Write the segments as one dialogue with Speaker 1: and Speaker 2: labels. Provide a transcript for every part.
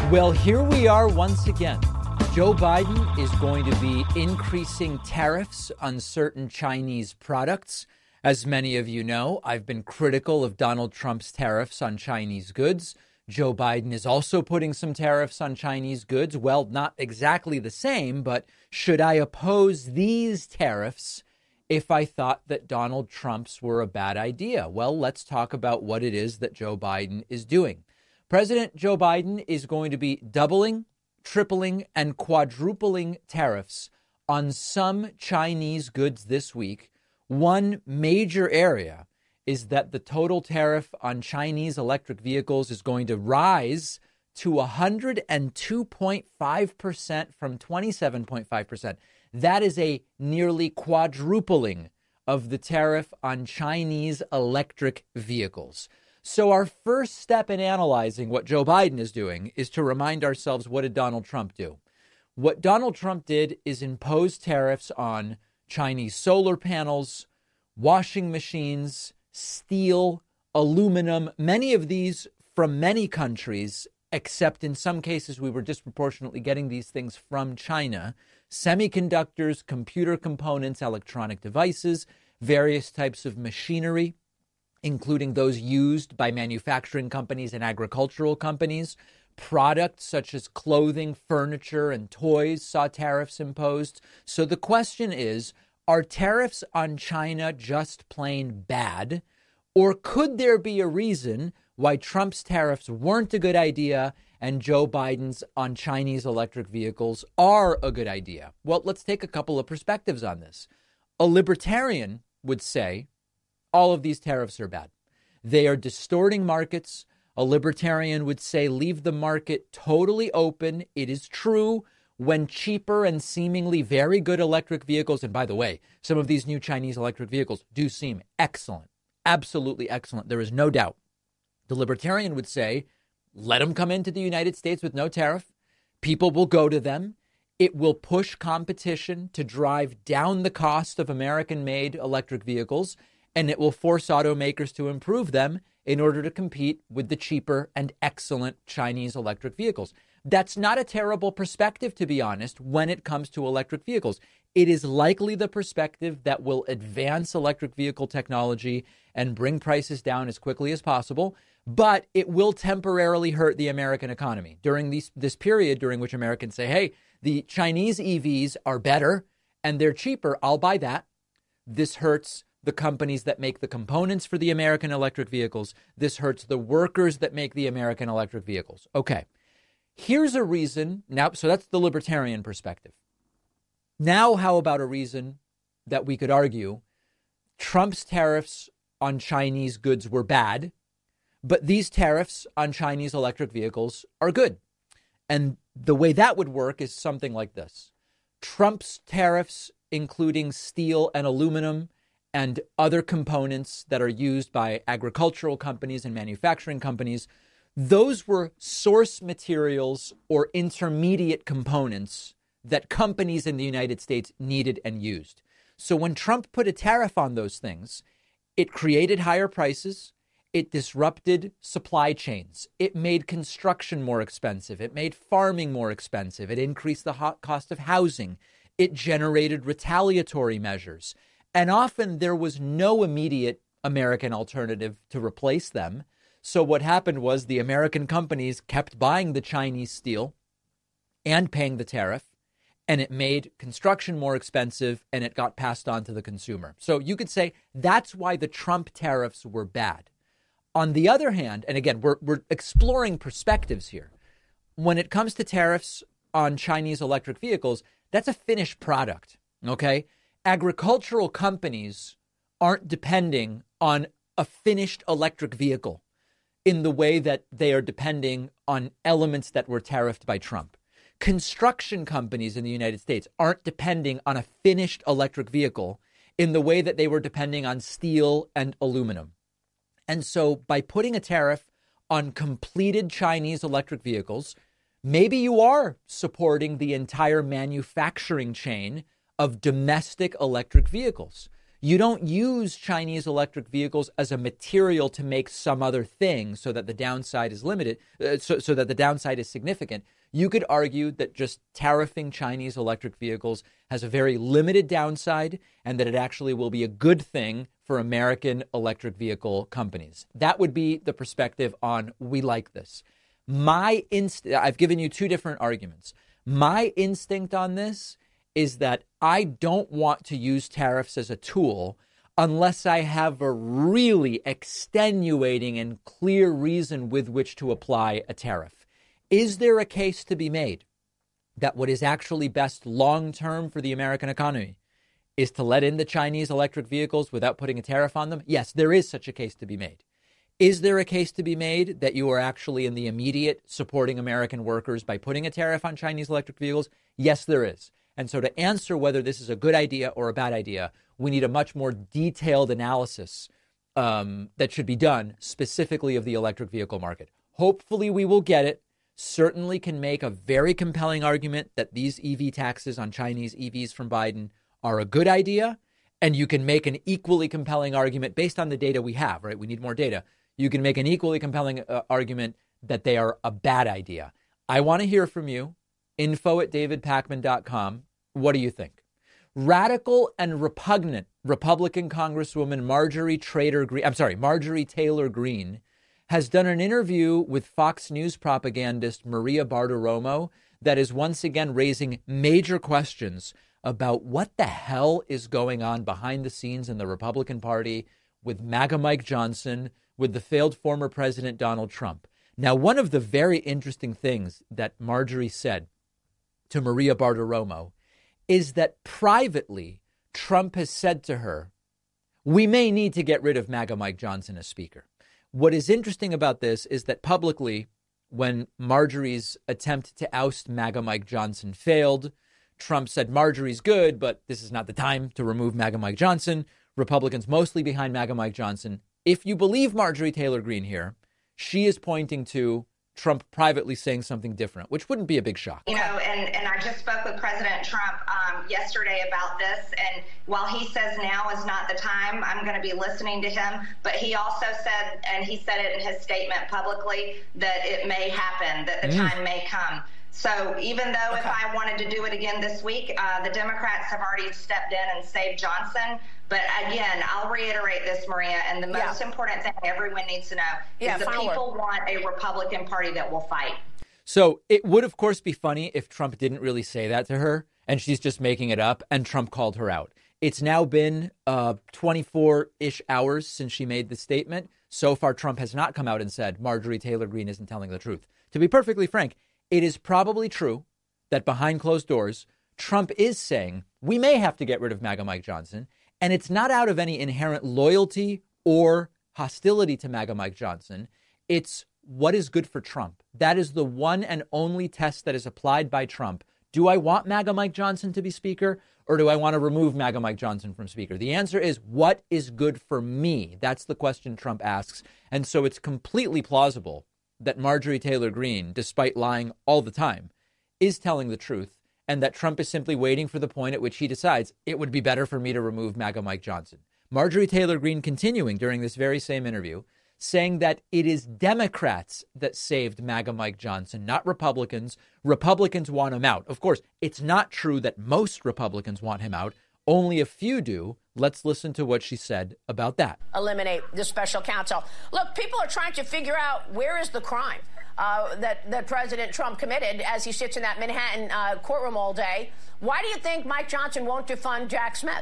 Speaker 1: Well, here we are once again. Joe Biden is going to be increasing tariffs on certain Chinese products. As many of you know, I've been critical of Donald Trump's tariffs on Chinese goods. Joe Biden is also putting some tariffs on Chinese goods. Well, not exactly the same, but should I oppose these tariffs if I thought that Donald Trump's were a bad idea? Well, let's talk about what it is that Joe Biden is doing. President Joe Biden is going to be doubling, tripling, and quadrupling tariffs on some Chinese goods this week. One major area is that the total tariff on Chinese electric vehicles is going to rise to 102.5% from 27.5%. That is a nearly quadrupling of the tariff on Chinese electric vehicles. So our first step in analyzing what Joe Biden is doing is to remind ourselves, what did Donald Trump do? What Donald Trump did is impose tariffs on Chinese solar panels, washing machines, steel, aluminum, many of these from many countries, except in some cases we were disproportionately getting these things from China. Semiconductors, computer components, electronic devices, various types of machinery, including those used by manufacturing companies and agricultural companies. Products such as clothing, furniture, and toys saw tariffs imposed. So the question is, are tariffs on China just plain bad? Or could there be a reason why Trump's tariffs weren't a good idea and Joe Biden's on Chinese electric vehicles are a good idea? Well, let's take a couple of perspectives on this. A libertarian would say all of these tariffs are bad. They are distorting markets. A libertarian would say leave the market totally open. It is true when cheaper and seemingly very good electric vehicles, and by the way, some of these new Chinese electric vehicles do seem excellent, absolutely excellent. There is no doubt. The libertarian would say, let them come into the United States with no tariff. People will go to them. It will push competition to drive down the cost of American-made electric vehicles, and it will force automakers to improve them in order to compete with the cheaper and excellent Chinese electric vehicles. That's not a terrible perspective, to be honest, when it comes to electric vehicles. It is likely the perspective that will advance electric vehicle technology and bring prices down as quickly as possible, but it will temporarily hurt the American economy. During this period during which Americans say, hey, the Chinese EVs are better and they're cheaper, I'll buy that. This hurts the companies that make the components for the American electric vehicles. This hurts the workers that make the American electric vehicles. Okay, here's a reason. Now, so that's the libertarian perspective. Now, how about a reason that we could argue Trump's tariffs on Chinese goods were bad, but these tariffs on Chinese electric vehicles are good? And the way that would work is something like this. Trump's tariffs, including steel and aluminum and other components that are used by agricultural companies and manufacturing companies, those were source materials or intermediate components that companies in the United States needed and used. So when Trump put a tariff on those things, it created higher prices. It disrupted supply chains. It made construction more expensive. It made farming more expensive. It increased the cost of housing. It generated retaliatory measures. And often there was no immediate American alternative to replace them. So what happened was the American companies kept buying the Chinese steel and paying the tariff, and it made construction more expensive, and it got passed on to the consumer. So you could say that's why the Trump tariffs were bad. On the other hand, and again, we're exploring perspectives here. When it comes to tariffs on Chinese electric vehicles, that's a finished product, okay? Agricultural companies aren't depending on a finished electric vehicle in the way that they are depending on elements that were tariffed by Trump. Construction companies in the United States aren't depending on a finished electric vehicle in the way that they were depending on steel and aluminum. And so by putting a tariff on completed Chinese electric vehicles, maybe you are supporting the entire manufacturing chain of domestic electric vehicles. You don't use Chinese electric vehicles as a material to make some other thing so that the downside is limited, so that the downside is significant. You could argue that just tariffing Chinese electric vehicles has a very limited downside and that it actually will be a good thing for American electric vehicle companies. That would be the perspective on we like this. I've given you two different arguments. My instinct on this is that I don't want to use tariffs as a tool unless I have a really extenuating and clear reason with which to apply a tariff. Is there a case to be made that what is actually best long-term for the American economy is to let in the Chinese electric vehicles without putting a tariff on them? Yes, there is such a case to be made. Is there a case to be made that you are actually in the immediate supporting American workers by putting a tariff on Chinese electric vehicles? Yes, there is. And so to answer whether this is a good idea or a bad idea, we need a much more detailed analysis that should be done specifically of the electric vehicle market. Hopefully we will get it. Certainly can make a very compelling argument that these EV taxes on Chinese EVs from Biden are a good idea. And you can make an equally compelling argument based on the data we have, right? We need more data. You can make an equally compelling argument that they are a bad idea. I want to hear from you. info@davidpakman.com. What do you think? Radical and repugnant Republican Congresswoman Marjorie Taylor Greene has done an interview with Fox News propagandist Maria Bartiromo that is once again raising major questions about what the hell is going on behind the scenes in the Republican Party with MAGA Mike Johnson, with the failed former President Donald Trump. Now, one of the very interesting things that Marjorie said to Maria Bartiromo is that privately, Trump has said to her, we may need to get rid of MAGA Mike Johnson as Speaker. What is interesting about this is that publicly, when Marjorie's attempt to oust MAGA Mike Johnson failed, Trump said Marjorie's good, but this is not the time to remove MAGA Mike Johnson. Republicans mostly behind MAGA Mike Johnson. If you believe Marjorie Taylor Greene here, she is pointing to Trump privately saying something different, which wouldn't be a big shock.
Speaker 2: You know, and I just spoke with President Trump yesterday about this. And while he says now is not the time, I'm going to be listening to him. But he also said, and he said it in his statement publicly, that it may happen, that the time may come. So even though if I wanted to do it again this week, the Democrats have already stepped in and saved Johnson. But again, I'll reiterate this, Maria, and the most important thing everyone needs to know is the people want a Republican Party that will fight.
Speaker 1: So it would, of course, be funny if Trump didn't really say that to her and she's just making it up and Trump called her out. It's now been 24-ish hours since she made the statement. So far, Trump has not come out and said Marjorie Taylor Greene isn't telling the truth. To be perfectly frank, it is probably true that behind closed doors, Trump is saying we may have to get rid of MAGA Mike Johnson. And it's not out of any inherent loyalty or hostility to MAGA Mike Johnson. It's what is good for Trump. That is the one and only test that is applied by Trump. Do I want MAGA Mike Johnson to be Speaker, or do I want to remove MAGA Mike Johnson from Speaker? The answer is what is good for me? That's the question Trump asks. And so it's completely plausible that Marjorie Taylor Greene, despite lying all the time, is telling the truth. And that Trump is simply waiting for the point at which he decides it would be better for me to remove MAGA Mike Johnson. Marjorie Taylor Greene continuing during this very same interview, saying that it is Democrats that saved MAGA Mike Johnson, not Republicans. Republicans want him out. Of course, it's not true that most Republicans want him out. Only a few do. Let's listen to what she said about that.
Speaker 3: Eliminate the special counsel. Look, people are trying to figure out where is the crime that President Trump committed as he sits in that Manhattan courtroom all day. Why do you think Mike Johnson won't defund Jack Smith?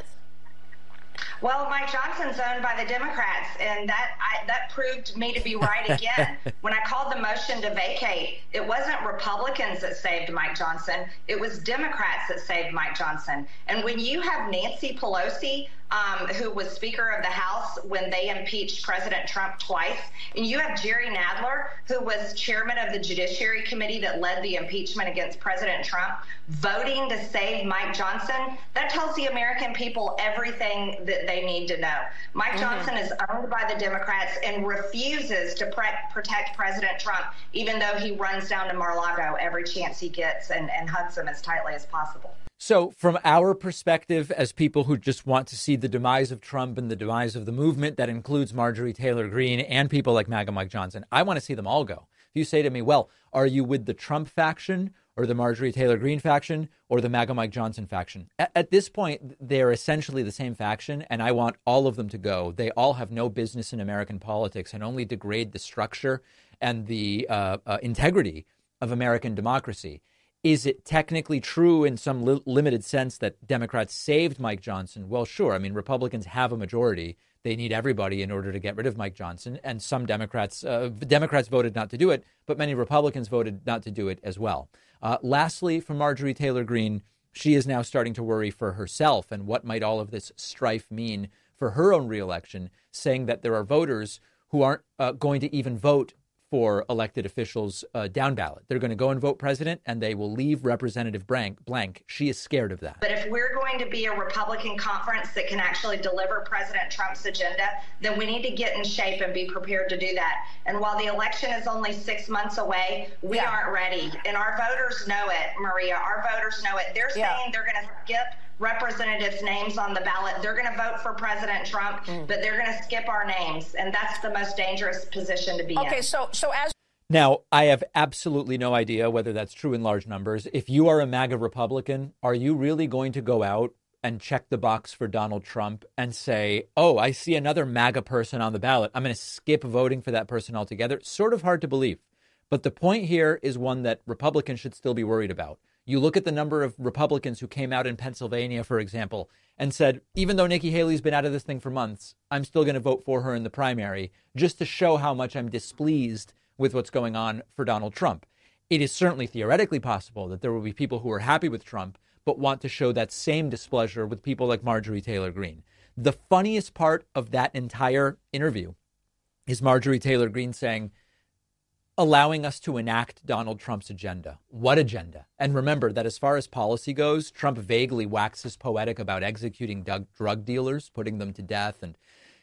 Speaker 2: Well, Mike Johnson's owned by the Democrats, and that proved me to be right again. When I called the motion to vacate, it wasn't Republicans that saved Mike Johnson. It was Democrats that saved Mike Johnson. And when you have Nancy Pelosi, who was Speaker of the House when they impeached President Trump twice, and you have Jerry Nadler, who was chairman of the Judiciary Committee that led the impeachment against President Trump, voting to save Mike Johnson, that tells the American people everything that they need to know. Mike Johnson is owned by the Democrats and refuses to protect President Trump, even though he runs down to Mar-a-Lago every chance he gets and hugs him as tightly as possible.
Speaker 1: So from our perspective, as people who just want to see the demise of Trump and the demise of the movement, that includes Marjorie Taylor Greene and people like MAGA Mike Johnson, I want to see them all go. If you say to me, well, are you with the Trump faction or the Marjorie Taylor Greene faction or the MAGA Mike Johnson faction? At this point, they're essentially the same faction, and I want all of them to go. They all have no business in American politics and only degrade the structure and the integrity of American democracy. Is it technically true in some limited sense that Democrats saved Mike Johnson? Well, sure. I mean, Republicans have a majority. They need everybody in order to get rid of Mike Johnson. And some Democrats voted not to do it, but many Republicans voted not to do it as well. Lastly, for Marjorie Taylor Greene, she is now starting to worry for herself and what might all of this strife mean for her own reelection, saying that there are voters who aren't going to even vote for elected officials down ballot. They're going to go and vote president, and they will leave Representative blank. She is scared of that.
Speaker 2: But if we're going to be a Republican conference that can actually deliver President Trump's agenda, then we need to get in shape and be prepared to do that. And while the election is only 6 months away, we aren't ready. And our voters know it, Maria. Our voters know it. They're saying they're going to skip representatives' names on the ballot. They're going to vote for President Trump, but they're going to skip our names. And that's the most dangerous position to be in.
Speaker 3: Okay, so as
Speaker 1: now, I have absolutely no idea whether that's true in large numbers. If you are a MAGA Republican, are you really going to go out and check the box for Donald Trump and say, oh, I see another MAGA person on the ballot, I'm going to skip voting for that person altogether? Sort of hard to believe. But the point here is one that Republicans should still be worried about. You look at the number of Republicans who came out in Pennsylvania, for example, and said, even though Nikki Haley's been out of this thing for months, I'm still going to vote for her in the primary, just to show how much I'm displeased with what's going on for Donald Trump. It is certainly theoretically possible that there will be people who are happy with Trump, but want to show that same displeasure with people like Marjorie Taylor Greene. The funniest part of that entire interview is Marjorie Taylor Greene saying, allowing us to enact Donald Trump's agenda. What agenda? And remember that as far as policy goes, Trump vaguely waxes poetic about executing drug dealers, putting them to death, and,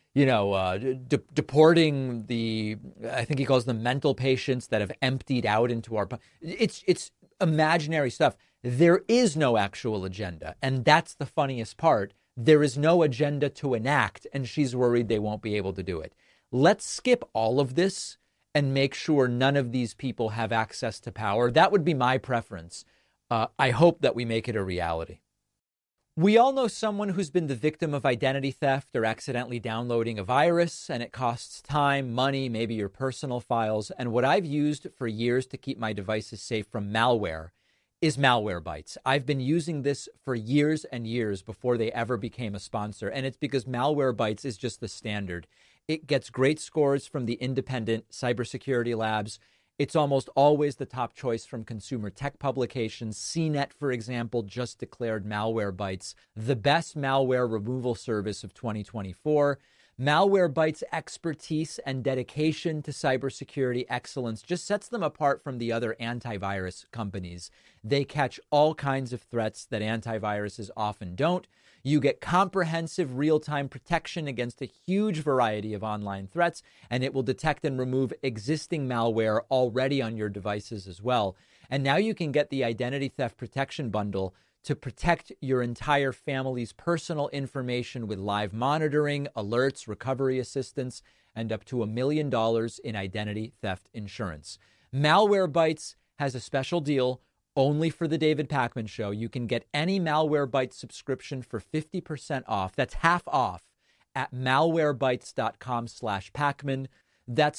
Speaker 1: deporting I think he calls them mental patients that have emptied out into our... It's imaginary stuff. There is no actual agenda. And that's the funniest part. There is no agenda to enact, and she's worried they won't be able to do it. Let's skip all of this and make sure none of these people have access to power. That would be my preference. I hope that we make it a reality. We all know someone who's been the victim of identity theft or accidentally downloading a virus, and it costs time, money, maybe your personal files. And what I've used for years to keep my devices safe from malware is Malwarebytes. I've been using this for years and years before they ever became a sponsor. And it's because Malwarebytes is just the standard. It gets great scores from the independent cybersecurity labs. It's almost always the top choice from consumer tech publications. CNET, for example, just declared Malwarebytes the best malware removal service of 2024. Malwarebytes' expertise and dedication to cybersecurity excellence just sets them apart from the other antivirus companies. They catch all kinds of threats that antiviruses often don't. You get comprehensive real-time protection against a huge variety of online threats, and it will detect and remove existing malware already on your devices as well. And now you can get the Identity Theft Protection Bundle to protect your entire family's personal information with live monitoring, alerts, recovery assistance, and up to $1 million in identity theft insurance. Malwarebytes has a special deal only for the David Pakman Show. You can get any Malwarebytes subscription for 50% off. That's half off at malwarebytes.com/Pakman. That's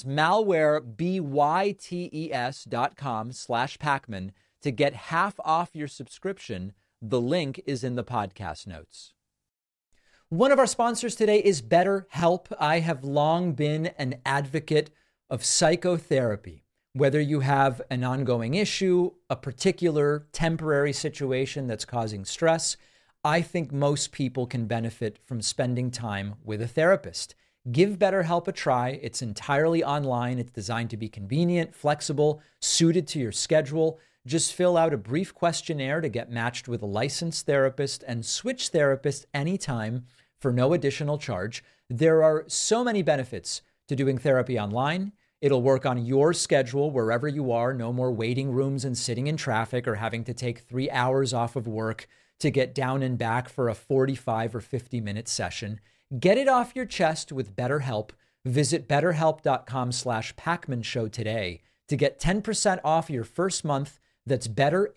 Speaker 1: malwarebytes.com/Pakman to get half off your subscription. The link is in the podcast notes. One of our sponsors today is BetterHelp. I have long been an advocate of psychotherapy. Whether you have an ongoing issue, a particular temporary situation that's causing stress, I think most people can benefit from spending time with a therapist. Give BetterHelp a try. It's entirely online. It's designed to be convenient, flexible, suited to your schedule. Just fill out a brief questionnaire to get matched with a licensed therapist and switch therapists anytime for no additional charge. There are so many benefits to doing therapy online. It'll work on your schedule wherever you are. No more waiting rooms and sitting in traffic or having to take 3 hours off of work to get down and back for a 45 or 50-minute session. Get it off your chest with BetterHelp. Visit BetterHelp.com/Pacman Show today to get 10% off your first month. That's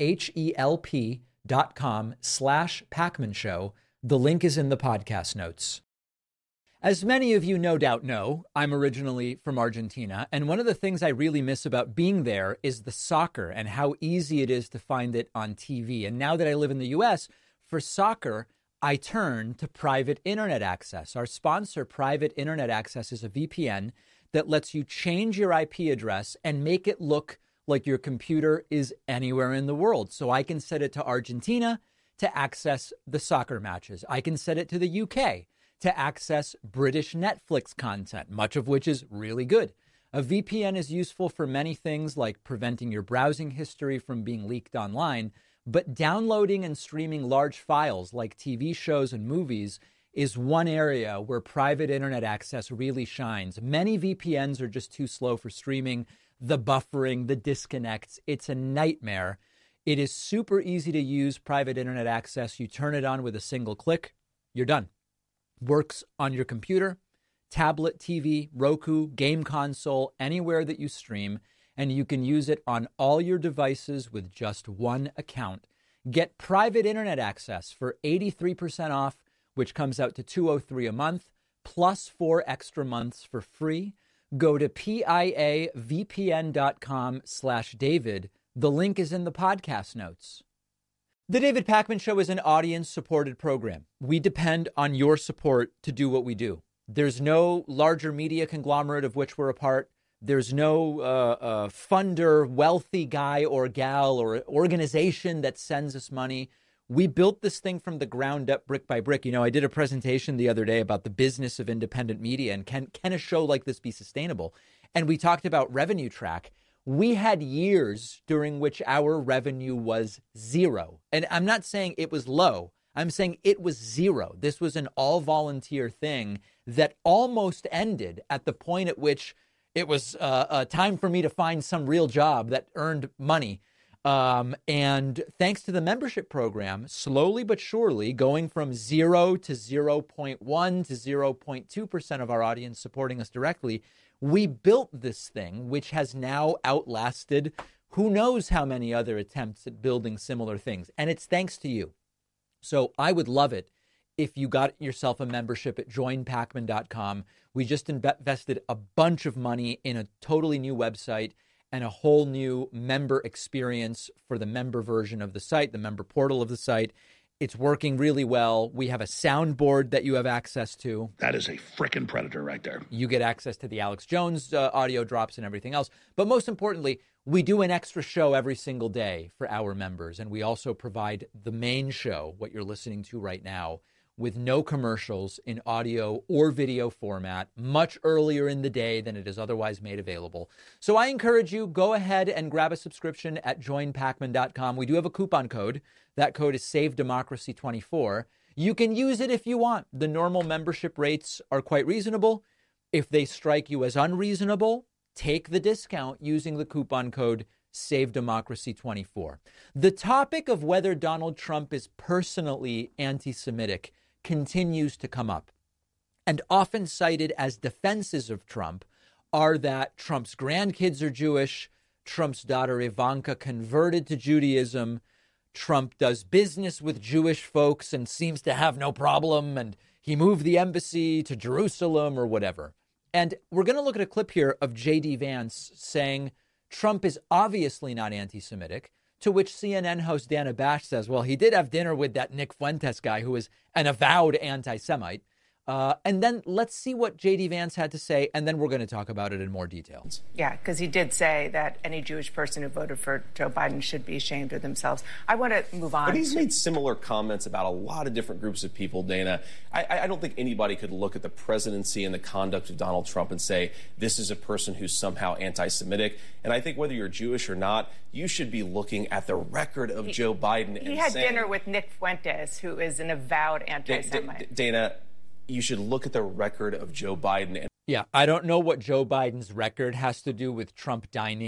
Speaker 1: BetterHelp.com/Pacman Show. The link is in the podcast notes. As many of you no doubt know, I'm originally from Argentina, and one of the things I really miss about being there is the soccer and how easy it is to find it on TV. And now that I live in the U.S., for soccer, I turn to Private Internet Access. Our sponsor, Private Internet Access, is a VPN that lets you change your IP address and make it look like your computer is anywhere in the world. So I can set it to Argentina to access the soccer matches. I can set it to the UK to access British Netflix content, much of which is really good. A VPN is useful for many things like preventing your browsing history from being leaked online, but downloading and streaming large files like TV shows and movies is one area where Private Internet Access really shines. Many VPNs are just too slow for streaming, the buffering, the disconnects. It's a nightmare. It is super easy to use Private Internet Access. You turn it on with a single click, you're done. Works on your computer, tablet, TV, Roku, game console, anywhere that you stream, and you can use it on all your devices with just one account. Get Private Internet Access for 83% off, which comes out to $203 a month, plus 4 extra months for free. Go to piavpn.com/David. The link is in the podcast notes. The David Pacman Show is an audience-supported program. We depend on your support to do what we do. There's no larger media conglomerate of which we're a part. There's no funder, wealthy guy or gal or organization that sends us money. We built this thing from the ground up, brick by brick. You know, I did a presentation the other day about the business of independent media and can a show like this be sustainable? And we talked about revenue track. We had years during which our revenue was zero. And I'm not saying it was low. I'm saying it was zero. This was an all-volunteer thing that almost ended at the point at which it was time for me to find some real job that earned money. And thanks to the membership program, slowly but surely, going from 0 to 0.1 to 0.2% of our audience supporting us directly, we built this thing, which has now outlasted who knows how many other attempts at building similar things. And it's thanks to you. So I would love it if you got yourself a membership at joinpacman.com. We just invested a bunch of money in a totally new website and a whole new member experience for the member version of the site, the member portal of the site. It's working really well. We have a soundboard that you have access to.
Speaker 4: That is a frickin' predator right there.
Speaker 1: You get access to the Alex Jones audio drops and everything else. But most importantly, we do an extra show every single day for our members. And we also provide the main show, what you're listening to right now, with no commercials in audio or video format, much earlier in the day than it is otherwise made available. So I encourage you, go ahead and grab a subscription at joinpacman.com. We do have a coupon code. That code is SaveDemocracy24. You can use it if you want. The normal membership rates are quite reasonable. If they strike you as unreasonable, take the discount using the coupon code SaveDemocracy24. The topic of whether Donald Trump is personally anti-Semitic continues to come up. And often cited as defenses of Trump are that Trump's grandkids are Jewish, Trump's daughter Ivanka converted to Judaism, Trump does business with Jewish folks and seems to have no problem, and he moved the embassy to Jerusalem or whatever. And we're going to look at a clip here of J.D. Vance saying Trump is obviously not anti-Semitic, to which CNN host Dana Bash says, well, he did have dinner with that Nick Fuentes guy who is an avowed anti-Semite. And then let's see what J.D. Vance had to say, and then we're going to talk about it in more detail.
Speaker 5: Yeah, because he did say that any Jewish person who voted for Joe Biden should be ashamed of themselves. I want to move on.
Speaker 6: But he's made similar comments about a lot of different groups of people, Dana. I don't think anybody could look at the presidency and the conduct of Donald Trump and say, this is a person who's somehow anti-Semitic. And I think whether you're Jewish or not, you should be looking at the record of Joe Biden.
Speaker 5: He had dinner with Nick Fuentes, who is an avowed anti-Semite.
Speaker 6: Dana, you should look at the record of Joe Biden.
Speaker 1: Yeah, I don't know what Joe Biden's record has to do with Trump dining with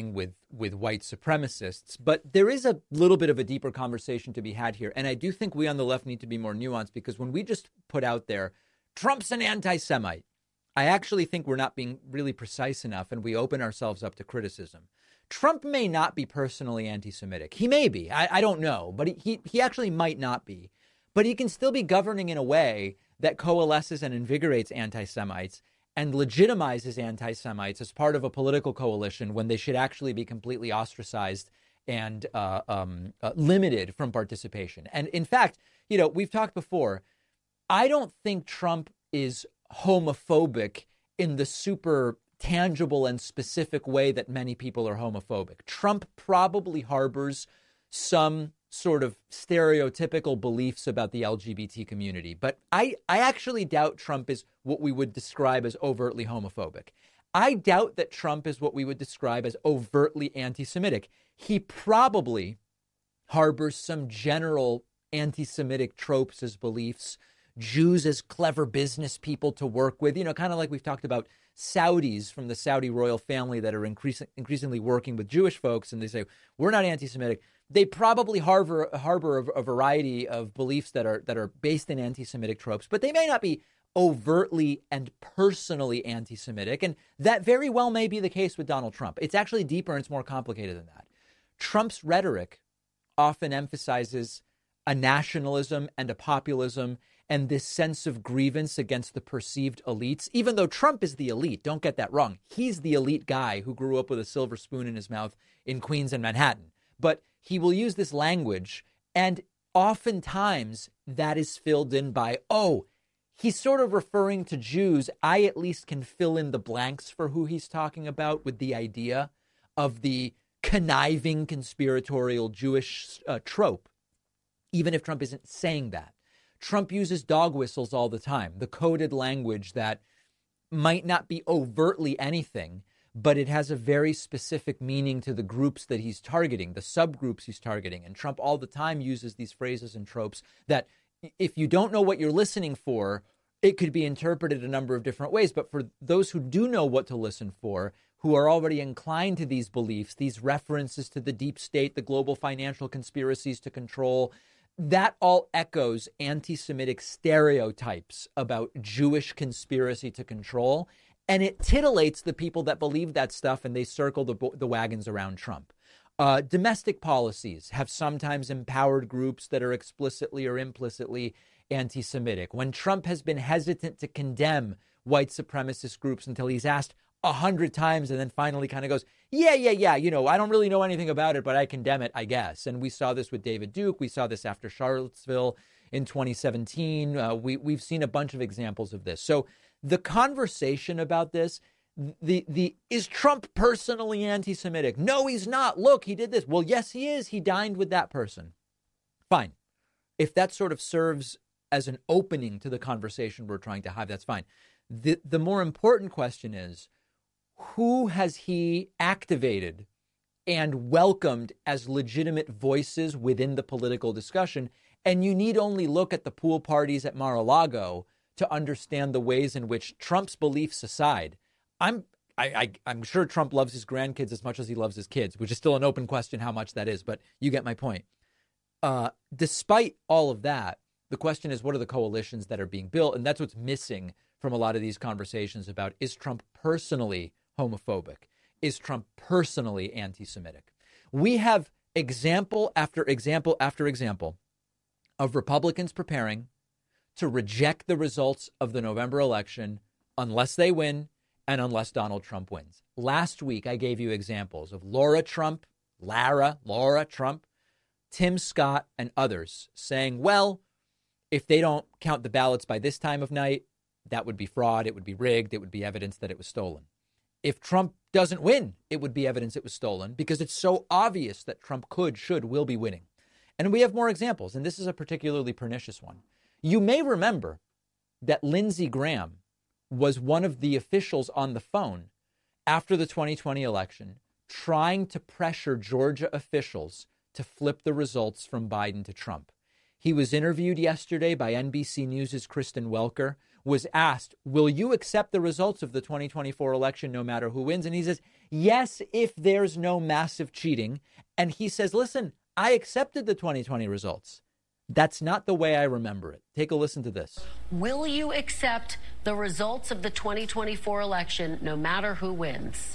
Speaker 1: with white supremacists. But there is a little bit of a deeper conversation to be had here. And I do think we on the left need to be more nuanced, because when we just put out there, Trump's an anti-Semite, I actually think we're not being really precise enough, and we open ourselves up to criticism. Trump may not be personally anti-Semitic. He may be. I don't know. But he actually might not be. But he can still be governing in a way that coalesces and invigorates anti-Semites and legitimizes anti-Semites as part of a political coalition when they should actually be completely ostracized and limited from participation. And in fact, we've talked before, I don't think Trump is homophobic in the super tangible and specific way that many people are homophobic. Trump probably harbors some sort of stereotypical beliefs about the LGBT community. But I actually doubt Trump is what we would describe as overtly homophobic. I doubt that Trump is what we would describe as overtly anti-Semitic. He probably harbors some general anti-Semitic tropes as beliefs, Jews as clever business people to work with, kind of like we've talked about Saudis from the Saudi royal family that are increasingly working with Jewish folks, and they say, we're not anti-Semitic. They probably harbor a variety of beliefs that are based in anti-Semitic tropes, but they may not be overtly and personally anti-Semitic. And that very well may be the case with Donald Trump. It's actually deeper and it's more complicated than that. Trump's rhetoric often emphasizes a nationalism and a populism and this sense of grievance against the perceived elites, even though Trump is the elite. Don't get that wrong. He's the elite guy who grew up with a silver spoon in his mouth in Queens and Manhattan. But he will use this language, and oftentimes that is filled in by, he's sort of referring to Jews. I at least can fill in the blanks for who he's talking about with the idea of the conniving conspiratorial Jewish trope, even if Trump isn't saying that. Trump uses dog whistles all the time, the coded language that might not be overtly anything, but it has a very specific meaning to the groups that he's targeting, the subgroups he's targeting. And Trump all the time uses these phrases and tropes that if you don't know what you're listening for, it could be interpreted a number of different ways. But for those who do know what to listen for, who are already inclined to these beliefs, these references to the deep state, the global financial conspiracies to control, that all echoes anti-Semitic stereotypes about Jewish conspiracy to control. And it titillates the people that believe that stuff, and they circle the wagons around Trump. Domestic policies have sometimes empowered groups that are explicitly or implicitly anti-Semitic. When Trump has been hesitant to condemn white supremacist groups until he's asked 100 times and then finally kind of goes, yeah, I don't really know anything about it, but I condemn it, I guess. And we saw this with David Duke. We saw this after Charlottesville in 2017. We've seen a bunch of examples of this. So the conversation about this, is Trump personally anti-Semitic? No, he's not. Look, he did this. Well, yes, he is. He dined with that person. Fine. If that sort of serves as an opening to the conversation we're trying to have, that's fine. The more important question is, who has he activated and welcomed as legitimate voices within the political discussion? And you need only look at the pool parties at Mar-a-Lago to understand the ways in which, Trump's beliefs aside, I'm sure Trump loves his grandkids as much as he loves his kids, which is still an open question how much that is, but you get my point. Despite all of that, the question is, what are the coalitions that are being built? And that's what's missing from a lot of these conversations about, is Trump personally homophobic? Is Trump personally anti-Semitic? We have example after example after example of Republicans preparing to reject the results of the November election unless they win and unless Donald Trump wins. Last week, I gave you examples of Laura Trump, Tim Scott, and others saying, well, if they don't count the ballots by this time of night, that would be fraud. It would be rigged. It would be evidence that it was stolen. If Trump doesn't win, it would be evidence it was stolen because it's so obvious that Trump could, should, will be winning. And we have more examples, and this is a particularly pernicious one. You may remember that Lindsey Graham was one of the officials on the phone after the 2020 election trying to pressure Georgia officials to flip the results from Biden to Trump. He was interviewed yesterday by NBC News' Kristen Welker, was asked, will you accept the results of the 2024 election no matter who wins? And he says, yes, if there's no massive cheating. And he says, listen, I accepted the 2020 results. That's not the way I remember it. Take a listen to this.
Speaker 7: Will you accept the results of the 2024 election no matter who wins?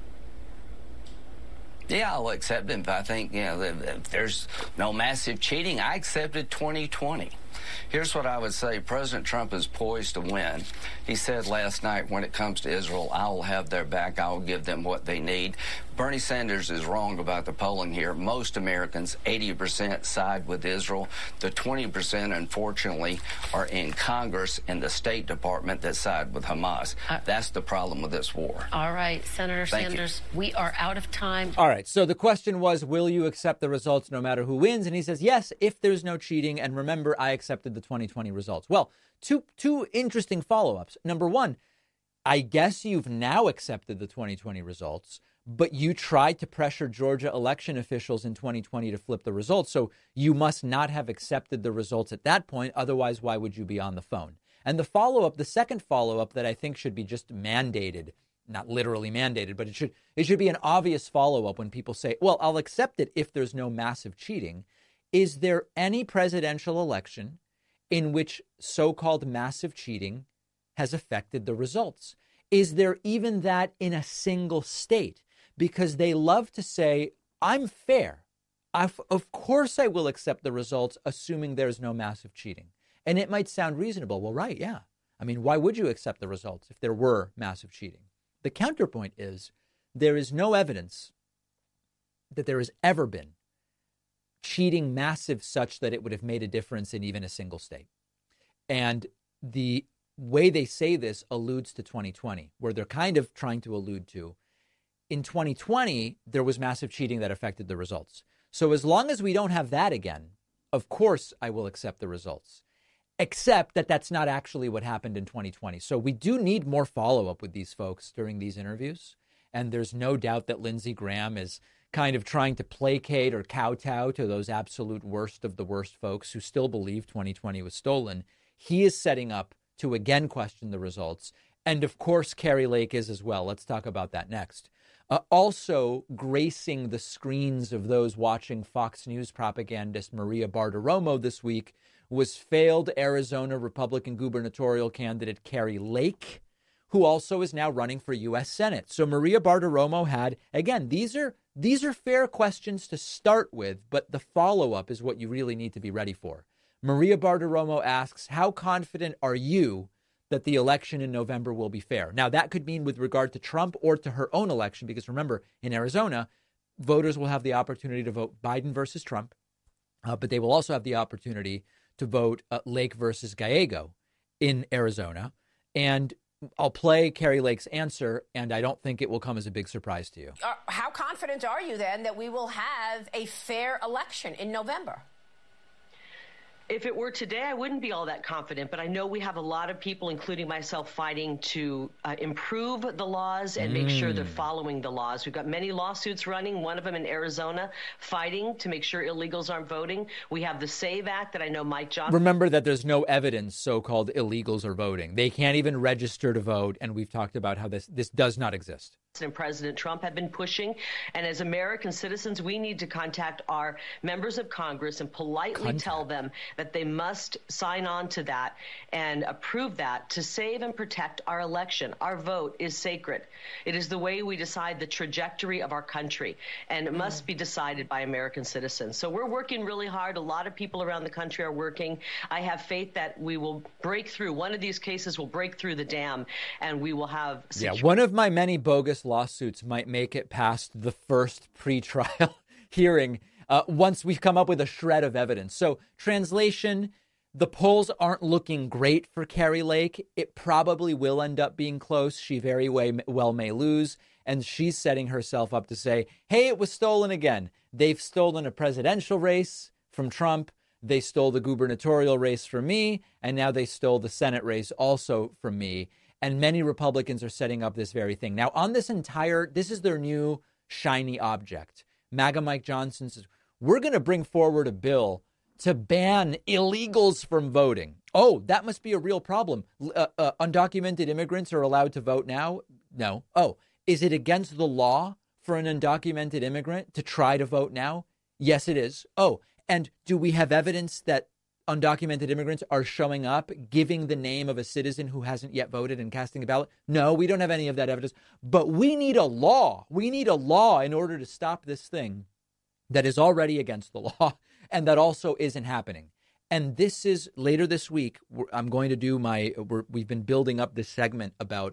Speaker 8: Yeah, I'll accept it. I think, if there's no massive cheating, I accepted 2020. Here's what I would say. President Trump is poised to win. He said last night, when it comes to Israel, I will have their back. I will give them what they need. Bernie Sanders is wrong about the polling here. Most Americans, 80%, side with Israel. The 20%, unfortunately, are in Congress and the State Department that side with Hamas. That's the problem with this war.
Speaker 7: All right, Senator Sanders, we are out of time.
Speaker 1: All right, so the question was, will you accept the results no matter who wins? And he says, yes, if there's no cheating. And remember, I accepted the 2020 results. Well, two interesting follow-ups. Number one, I guess you've now accepted the 2020 results, but you tried to pressure Georgia election officials in 2020 to flip the results. So you must not have accepted the results at that point. Otherwise, why would you be on the phone? And the follow-up, the second follow-up that I think should be just mandated, not literally mandated, but it should be an obvious follow-up when people say, well, I'll accept it if there's no massive cheating. Is there any presidential election in which so-called massive cheating has affected the results? Is there even that in a single state? Because they love to say, I'm fair. Of course I will accept the results, assuming there's no massive cheating. And it might sound reasonable. Well, right, yeah. I mean, why would you accept the results if there were massive cheating? The counterpoint is there is no evidence that there has ever been cheating massive such that it would have made a difference in even a single state. And the way they say this alludes to 2020, where they're kind of trying to allude to, in 2020, there was massive cheating that affected the results. So as long as we don't have that again, of course, I will accept the results, except that that's not actually what happened in 2020. So we do need more follow-up with these folks during these interviews. And there's no doubt that Lindsey Graham is kind of trying to placate or kowtow to those absolute worst of the worst folks who still believe 2020 was stolen. He is setting up to again question the results. And of course, Kari Lake is as well. Let's talk about that next. Also gracing the screens of those watching Fox News propagandist Maria Bartiromo this week was failed Arizona Republican gubernatorial candidate Kari Lake, who also is now running for U.S. Senate. So Maria Bartiromo had, again, these are fair questions to start with, but the follow-up is what you really need to be ready for. Maria Bartiromo asks, how confident are you that the election in November will be fair? Now, that could mean with regard to Trump or to her own election, because remember, in Arizona, voters will have the opportunity to vote Biden versus Trump, but they will also have the opportunity to vote Lake versus Gallego in Arizona. And I'll play Kari Lake's answer, and I don't think it will come as a big surprise to you.
Speaker 3: How confident are you then that we will have a fair election in November?
Speaker 9: If it were today, I wouldn't be all that confident, but I know we have a lot of people, including myself, fighting to improve the laws and make sure they're following the laws. We've got many lawsuits running, one of them in Arizona, fighting to make sure illegals aren't voting. We have the SAVE Act that I know Mike Johnson...
Speaker 1: Remember that there's no evidence so-called illegals are voting. They can't even register to vote, and we've talked about how this does not exist.
Speaker 9: And President Trump have been pushing. And as American citizens, we need to contact our members of Congress and politely tell them that they must sign on to that and approve that to save and protect our election. Our vote is sacred. It is the way we decide the trajectory of our country, and it must be decided by American citizens. So we're working really hard. A lot of people around the country are working. I have faith that we will break through. One of these cases will break through the dam, and we will have...
Speaker 1: one of my many bogus lawsuits might make it past the first pretrial hearing once we've come up with a shred of evidence. So translation, the polls aren't looking great for Kari Lake. It probably will end up being close. She very well may lose. And she's setting herself up to say, hey, it was stolen again. They've stolen a presidential race from Trump. They stole the gubernatorial race from me. And now they stole the Senate race also from me. And many Republicans are setting up this very thing. Now, on this is their new shiny object. MAGA Mike Johnson says, we're going to bring forward a bill to ban illegals from voting. Oh, that must be a real problem. Undocumented immigrants are allowed to vote now? No. Oh, is it against the law for an undocumented immigrant to try to vote now? Yes, it is. Oh, and do we have evidence that undocumented immigrants are showing up, giving the name of a citizen who hasn't yet voted and casting a ballot? No, we don't have any of that evidence. But we need a law. We need a law in order to stop this thing that is already against the law and that also isn't happening. And this is later this week. I'm going to do we've been building up this segment about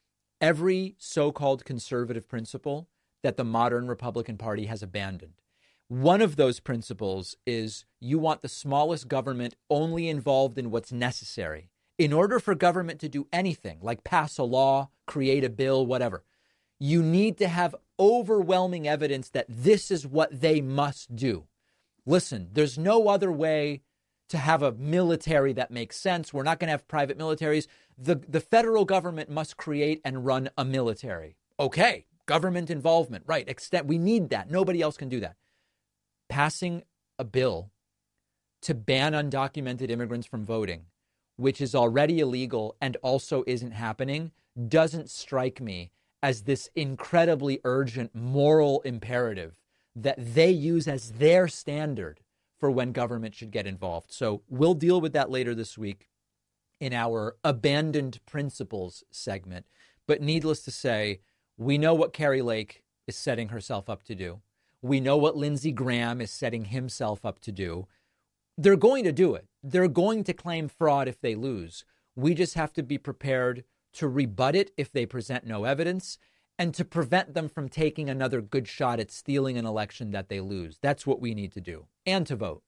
Speaker 1: every so-called conservative principle that the modern Republican Party has abandoned. One of those principles is you want the smallest government only involved in what's necessary. In order for government to do anything, like pass a law, create a bill, whatever, you need to have overwhelming evidence that this is what they must do. Listen, there's no other way to have a military that makes sense. We're not going to have private militaries. The federal government must create and run a military. Okay, government involvement, right? We need that. Nobody else can do that. Passing a bill to ban undocumented immigrants from voting, which is already illegal and also isn't happening, doesn't strike me as this incredibly urgent moral imperative that they use as their standard for when government should get involved. So we'll deal with that later this week in our abandoned principles segment. But needless to say, we know what Kari Lake is setting herself up to do. We know what Lindsey Graham is setting himself up to do. They're going to do it. They're going to claim fraud if they lose. We just have to be prepared to rebut it if they present no evidence and to prevent them from taking another good shot at stealing an election that they lose. That's what we need to do, and to vote.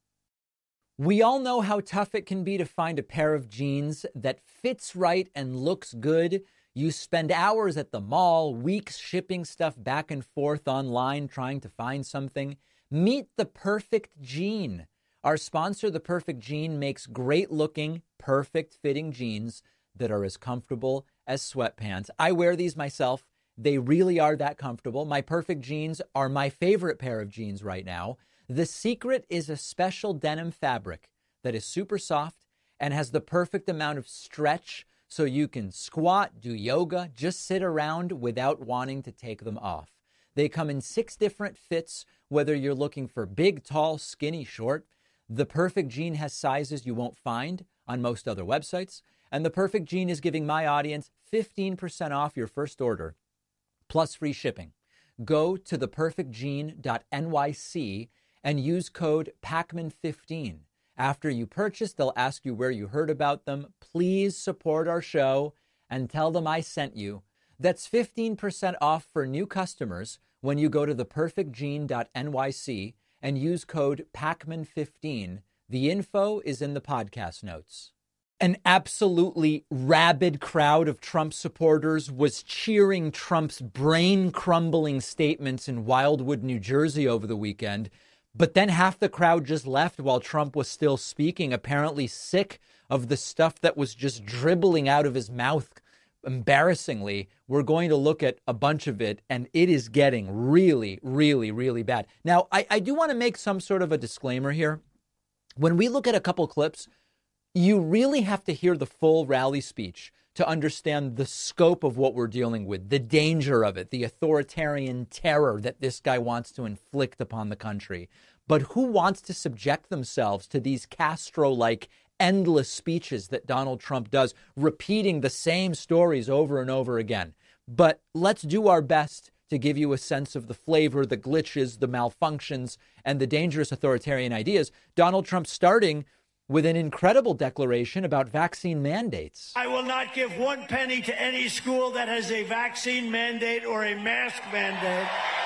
Speaker 1: We all know how tough it can be to find a pair of jeans that fits right and looks good. You spend hours at the mall, weeks shipping stuff back and forth online trying to find something. Meet The Perfect Jean. Our sponsor, The Perfect Jean, makes great-looking, perfect-fitting jeans that are as comfortable as sweatpants. I wear these myself. They really are that comfortable. My Perfect Jeans are my favorite pair of jeans right now. The secret is a special denim fabric that is super soft and has the perfect amount of stretch so you can squat, do yoga, just sit around without wanting to take them off. They come in 6 different fits, whether you're looking for big, tall, skinny, short. The Perfect Jean has sizes you won't find on most other websites. And The Perfect Jean is giving my audience 15% off your first order, plus free shipping. Go to theperfectjean.nyc and use code PACMAN15. After you purchase, they'll ask you where you heard about them. Please support our show and tell them I sent you. That's 15% off for new customers when you go to theperfectjean.nyc and use code PACMAN15. The info is in the podcast notes. An absolutely rabid crowd of Trump supporters was cheering Trump's brain-crumbling statements in Wildwood, New Jersey over the weekend. But then half the crowd just left while Trump was still speaking, apparently sick of the stuff that was just dribbling out of his mouth embarrassingly. We're going to look at a bunch of it, and it is getting really, really, really bad. Now, I do want to make some sort of a disclaimer here. When we look at a couple clips, you really have to hear the full rally speech to understand the scope of what we're dealing with, the danger of it, the authoritarian terror that this guy wants to inflict upon the country. But who wants to subject themselves to these Castro-like endless speeches that Donald Trump does, repeating the same stories over and over again? But let's do our best to give you a sense of the flavor, the glitches, the malfunctions, and the dangerous authoritarian ideas. Donald Trump starting with an incredible declaration about vaccine mandates.
Speaker 10: I will not give 1 penny to any school that has a vaccine mandate or a mask mandate.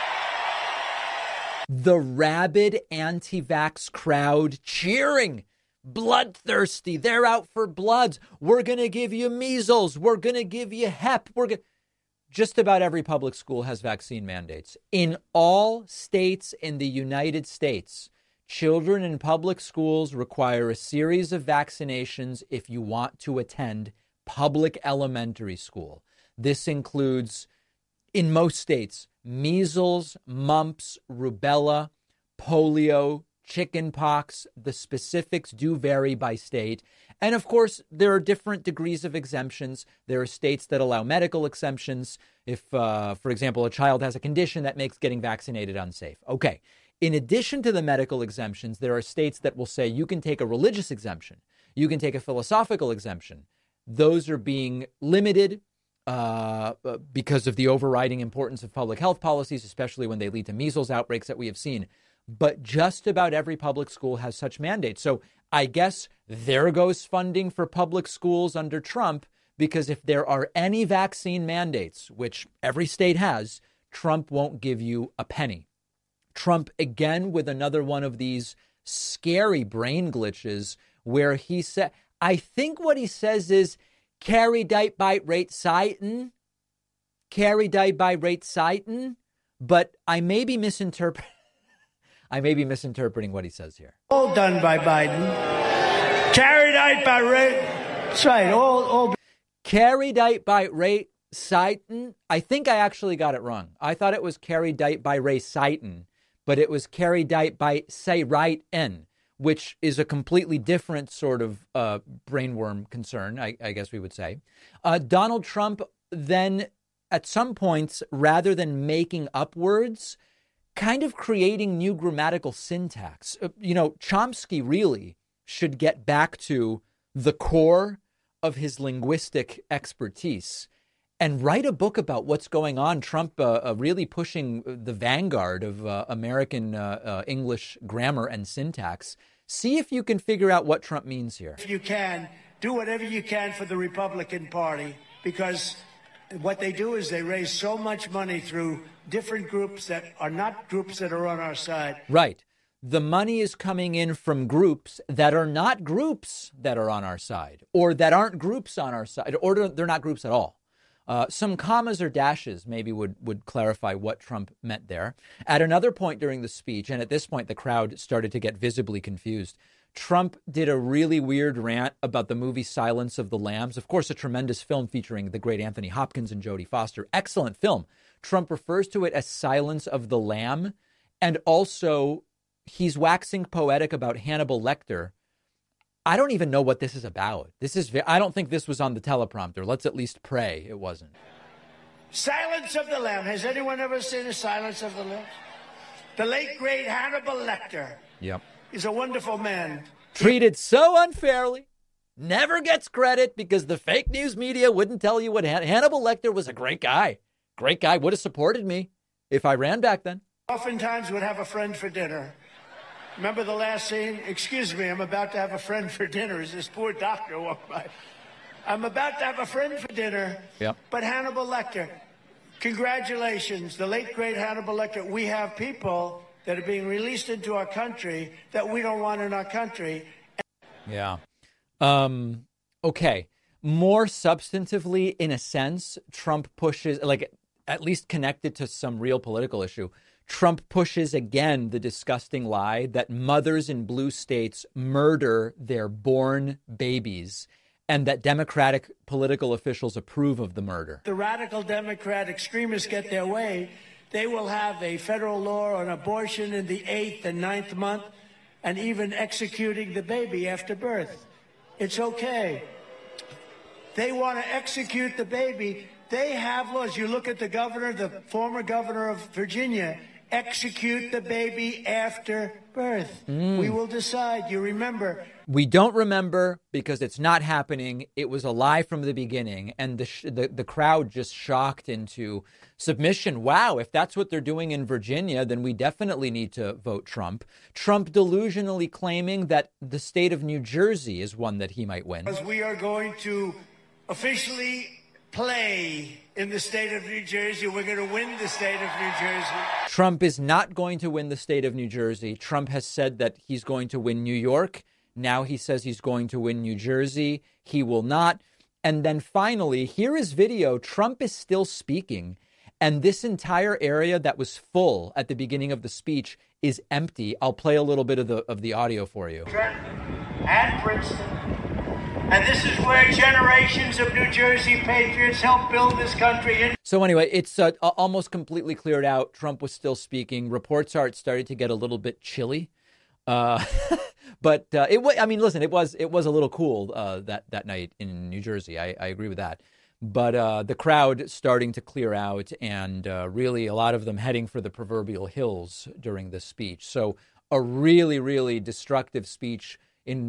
Speaker 1: The rabid anti-vax crowd cheering, bloodthirsty. They're out for bloods. We're going to give you measles. We're going to give you hep. Just about every public school has vaccine mandates. In all states in the United States, children in public schools require a series of vaccinations if you want to attend public elementary school. This includes, in most states, measles, mumps, rubella, polio, chicken pox. The specifics do vary by state. And of course, there are different degrees of exemptions. There are states that allow medical exemptions if, for example, a child has a condition that makes getting vaccinated unsafe. Okay. In addition to the medical exemptions, there are states that will say you can take a religious exemption. You can take a philosophical exemption. Those are being limited because of the overriding importance of public health policies, especially when they lead to measles outbreaks that we have seen. But just about every public school has such mandates. So I guess there goes funding for public schools under Trump, because if there are any vaccine mandates, which every state has, Trump won't give you a penny. Trump, again, with another one of these scary brain glitches where he said, I think what he says is, carry dite bite rate Satan, but I may be misinterpreting what he says here.
Speaker 10: All done by Biden. Carry dite by rate. That's right. All.
Speaker 1: Carry dite by rate Satan. I think I actually got it wrong. I thought it was carry dite by Ray Satan, but it was carry dite by say right in, which is a completely different sort of brainworm concern, I guess we would say. Donald Trump then, at some points, rather than making up words, kind of creating new grammatical syntax. Chomsky really should get back to the core of his linguistic expertise and write a book about what's going on. Trump really pushing the vanguard of American English grammar and syntax. See if you can figure out what Trump means here.
Speaker 10: If you can, do whatever you can for the Republican Party, because what they do is they raise so much money through different groups that are not groups that are on our side.
Speaker 1: Right. The money is coming in from groups that are not groups that are on our side, or that aren't groups on our side, or they're not groups at all. Some commas or dashes maybe would clarify what Trump meant there. At another point during the speech, and at this point the crowd started to get visibly confused, Trump did a really weird rant about the movie Silence of the Lambs. Of course, a tremendous film featuring the great Anthony Hopkins and Jodie Foster. Excellent film. Trump refers to it as Silence of the Lamb. And also, he's waxing poetic about Hannibal Lecter. I don't even know what this is about. I don't think this was on the teleprompter. Let's at least pray it wasn't.
Speaker 10: Silence of the Lamb. Has anyone ever seen a Silence of the Lamb? The late, great Hannibal Lecter.
Speaker 1: Yep.
Speaker 10: He's a wonderful man.
Speaker 1: Treated so unfairly. Never gets credit because the fake news media wouldn't tell you what Hannibal Lecter was a great guy. Great guy. Would have supported me if I ran back then.
Speaker 10: Oftentimes would have a friend for dinner. Remember the last scene? Excuse me, I'm about to have a friend for dinner as this poor doctor walked by. I'm about to have a friend for dinner.
Speaker 1: Yep.
Speaker 10: But Hannibal Lecter, congratulations, the late, great Hannibal Lecter. We have people that are being released into our country that we don't want in our country.
Speaker 1: Yeah. Okay. More substantively, in a sense, Trump pushes, at least connected to some real political issue, Trump pushes again the disgusting lie that mothers in blue states murder their born babies and that Democratic political officials approve of the murder.
Speaker 10: The radical Democrat extremists get their way. They will have a federal law on abortion in the 8th and 9th month and even executing the baby after birth. It's okay. They want to execute the baby. They have laws. You look at the governor, the former governor of Virginia, execute the baby after birth. We will decide. You remember.
Speaker 1: We don't remember because it's not happening. It was a lie from the beginning. And the crowd just shocked into submission. Wow, if that's what they're doing in Virginia, then we definitely need to vote Trump. Trump delusionally claiming that the state of New Jersey is one that he might win.
Speaker 10: Because we are going to officially play in the state of New Jersey. We're going to win the state of New Jersey.
Speaker 1: Trump is not going to win the state of New Jersey. Trump has said that he's going to win New York. Now he says he's going to win New Jersey. He will not. And then finally, here is video. Trump is still speaking. And this entire area that was full at the beginning of the speech is empty. I'll play a little bit of the audio for you.
Speaker 10: And Princeton. And this is where generations of New Jersey patriots helped build this country.
Speaker 1: So anyway, it's almost completely cleared out. Trump was still speaking. Reports are it started to get a little bit chilly. But it was, I mean, listen, it was a little cool that night in New Jersey. I agree with that. But the crowd starting to clear out, and really a lot of them heading for the proverbial hills during this speech. So a really, really destructive speech in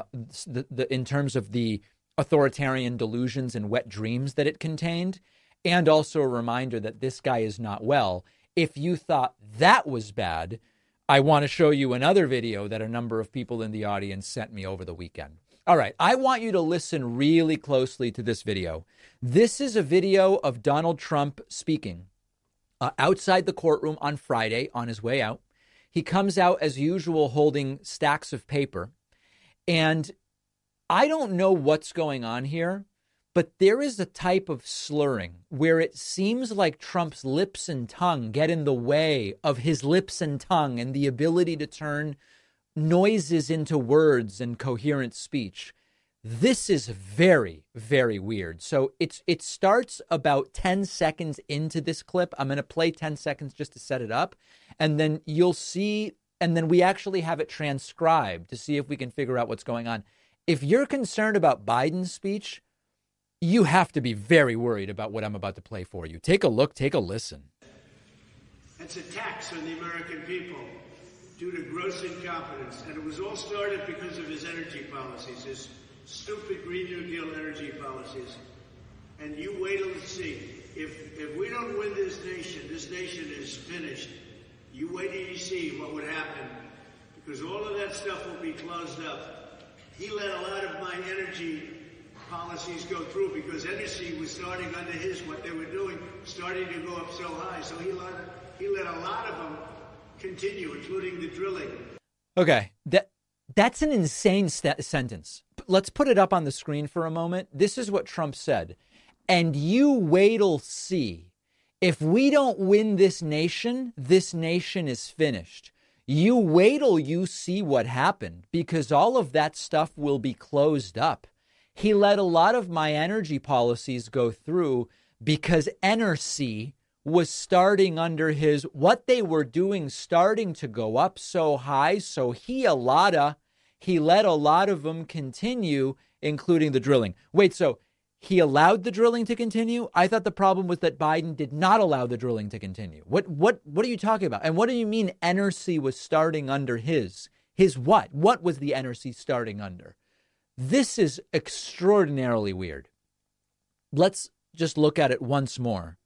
Speaker 1: in terms of the authoritarian delusions and wet dreams that it contained, and also a reminder that this guy is not well. If you thought that was bad, I want to show you another video that a number of people in the audience sent me over the weekend. All right, I want you to listen really closely to this video. This is a video of Donald Trump speaking outside the courtroom on Friday on his way out. He comes out as usual holding stacks of paper. And I don't know what's going on here, but there is a type of slurring where it seems like Trump's lips and tongue get in the way of his lips and tongue and the ability to turn noises into words and coherent speech. This is very, very weird. So it starts about 10 seconds into this clip. I'm going to play 10 seconds just to set it up. And then you'll see, and then we actually have it transcribed to see if we can figure out what's going on. If you're concerned about Biden's speech, you have to be very worried about what I'm about to play for you. Take a look, take a listen.
Speaker 10: It's a tax on the American people due to gross incompetence. And it was all started because of his energy policies, his stupid Green New Deal energy policies. And you wait till see. If we don't win this nation is finished. You wait till you see what would happen, because all of that stuff will be closed up. He let a lot of my energy policies go through because energy was starting under what they were doing, starting to go up so high. So he let a lot of them continue, including the drilling.
Speaker 1: Okay, that's an insane sentence. Let's put it up on the screen for a moment. This is what Trump said. And you wait'll see. If we don't win this nation is finished. You wait till you see what happened, because all of that stuff will be closed up. He let a lot of my energy policies go through because NRC was starting under what they were doing starting to go up so high. So he let a lot of them continue, including the drilling. Wait, so he allowed the drilling to continue? I thought the problem was that Biden did not allow the drilling to continue. What are you talking about? And what do you mean NRC was starting under his? His what? What was the NRC starting under? This is extraordinarily weird. Let's just look at it once more.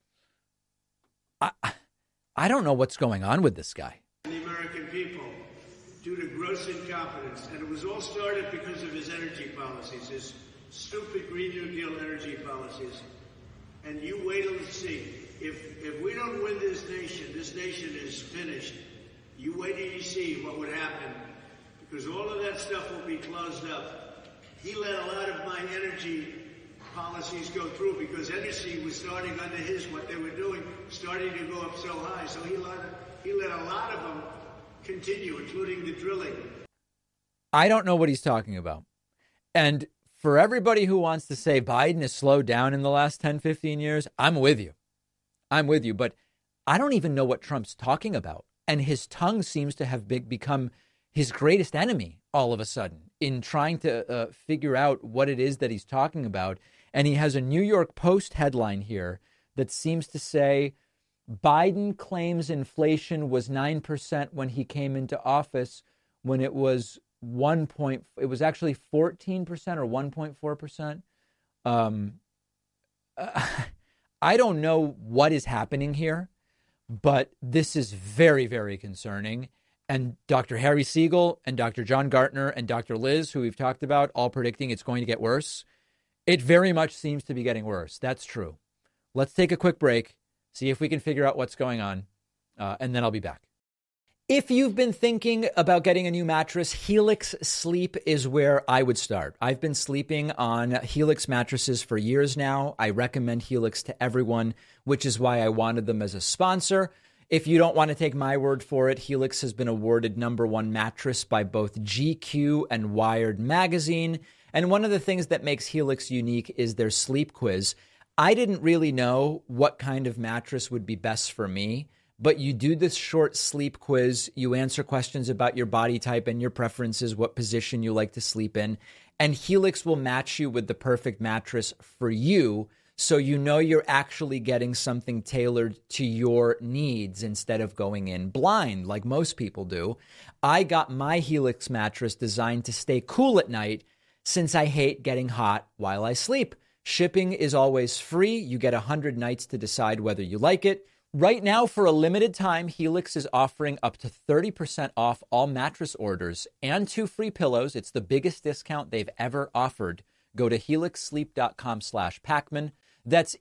Speaker 1: I don't know what's going on with this guy.
Speaker 10: The American people due to gross incompetence. And it was all started because of his energy policies, his stupid Green New Deal energy policies. And you wait till see. If we don't win this nation is finished. You wait till you see what would happen, because all of that stuff will be closed up. He let a lot of my energy policies go through because energy was starting under what they were doing, starting to go up so high. So he let a lot of them continue, including the drilling.
Speaker 1: I don't know what he's talking about. And for everybody who wants to say Biden has slowed down in the last 10, 15 years, I'm with you. But I don't even know what Trump's talking about. And his tongue seems to have become his greatest enemy all of a sudden in trying to figure out what it is that he's talking about. And he has a New York Post headline here that seems to say Biden claims inflation was 9% when he came into office, when it was it was actually 14% or 1.4%. I don't know what is happening here, but this is very, very concerning. And Dr. Harry Siegel and Dr. John Gartner and Dr. Liz, who we've talked about, all predicting it's going to get worse. It very much seems to be getting worse. That's true. Let's take a quick break, see if we can figure out what's going on, and then I'll be back. If you've been thinking about getting a new mattress, Helix Sleep is where I would start. I've been sleeping on Helix mattresses for years now. I recommend Helix to everyone, which is why I wanted them as a sponsor. If you don't want to take my word for it, Helix has been awarded #1 mattress by both GQ and Wired magazine. And one of the things that makes Helix unique is their sleep quiz. I didn't really know what kind of mattress would be best for me, but you do this short sleep quiz. You answer questions about your body type and your preferences, what position you like to sleep in. And Helix will match you with the perfect mattress for you, so you know you're actually getting something tailored to your needs instead of going in blind like most people do. I got my Helix mattress designed to stay cool at night since I hate getting hot while I sleep. Shipping is always free. You get 100 nights to decide whether you like it. Right now, for a limited time, Helix is offering up to 30% off all mattress orders and 2 free pillows. It's the biggest discount they've ever offered. Go to helixsleep.com/Pacman. That's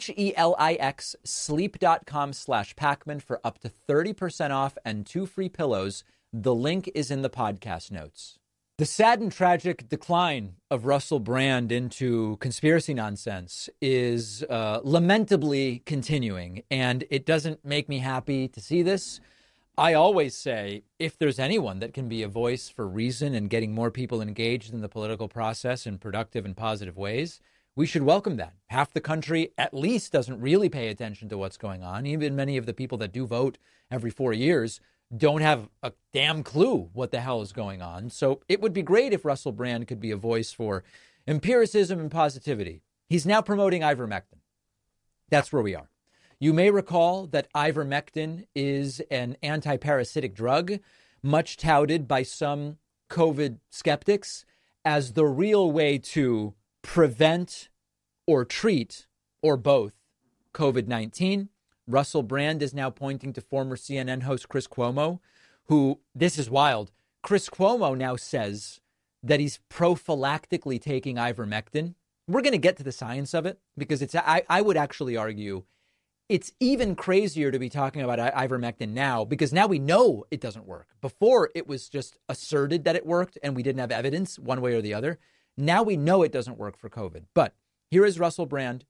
Speaker 1: HELIX sleep.com/Pacman for up to 30% off and 2 free pillows. The link is in the podcast notes. The sad and tragic decline of Russell Brand into conspiracy nonsense is lamentably continuing, and it doesn't make me happy to see this. I always say, if there's anyone that can be a voice for reason and getting more people engaged in the political process in productive and positive ways, we should welcome that. Half the country at least doesn't really pay attention to what's going on. Even many of the people that do vote every 4 years don't have a damn clue what the hell is going on. So it would be great if Russell Brand could be a voice for empiricism and positivity. He's now promoting ivermectin. That's where we are. You may recall that ivermectin is an antiparasitic drug, much touted by some COVID skeptics as the real way to prevent or treat, or both, COVID-19. Russell Brand is now pointing to former CNN host Chris Cuomo, who, this is wild, Chris Cuomo now says that he's prophylactically taking ivermectin. We're going to get to the science of it, because I would actually argue it's even crazier to be talking about ivermectin now, because now we know it doesn't work. Before, it was just asserted that it worked and we didn't have evidence one way or the other. Now we know it doesn't work for COVID. But here is Russell Brand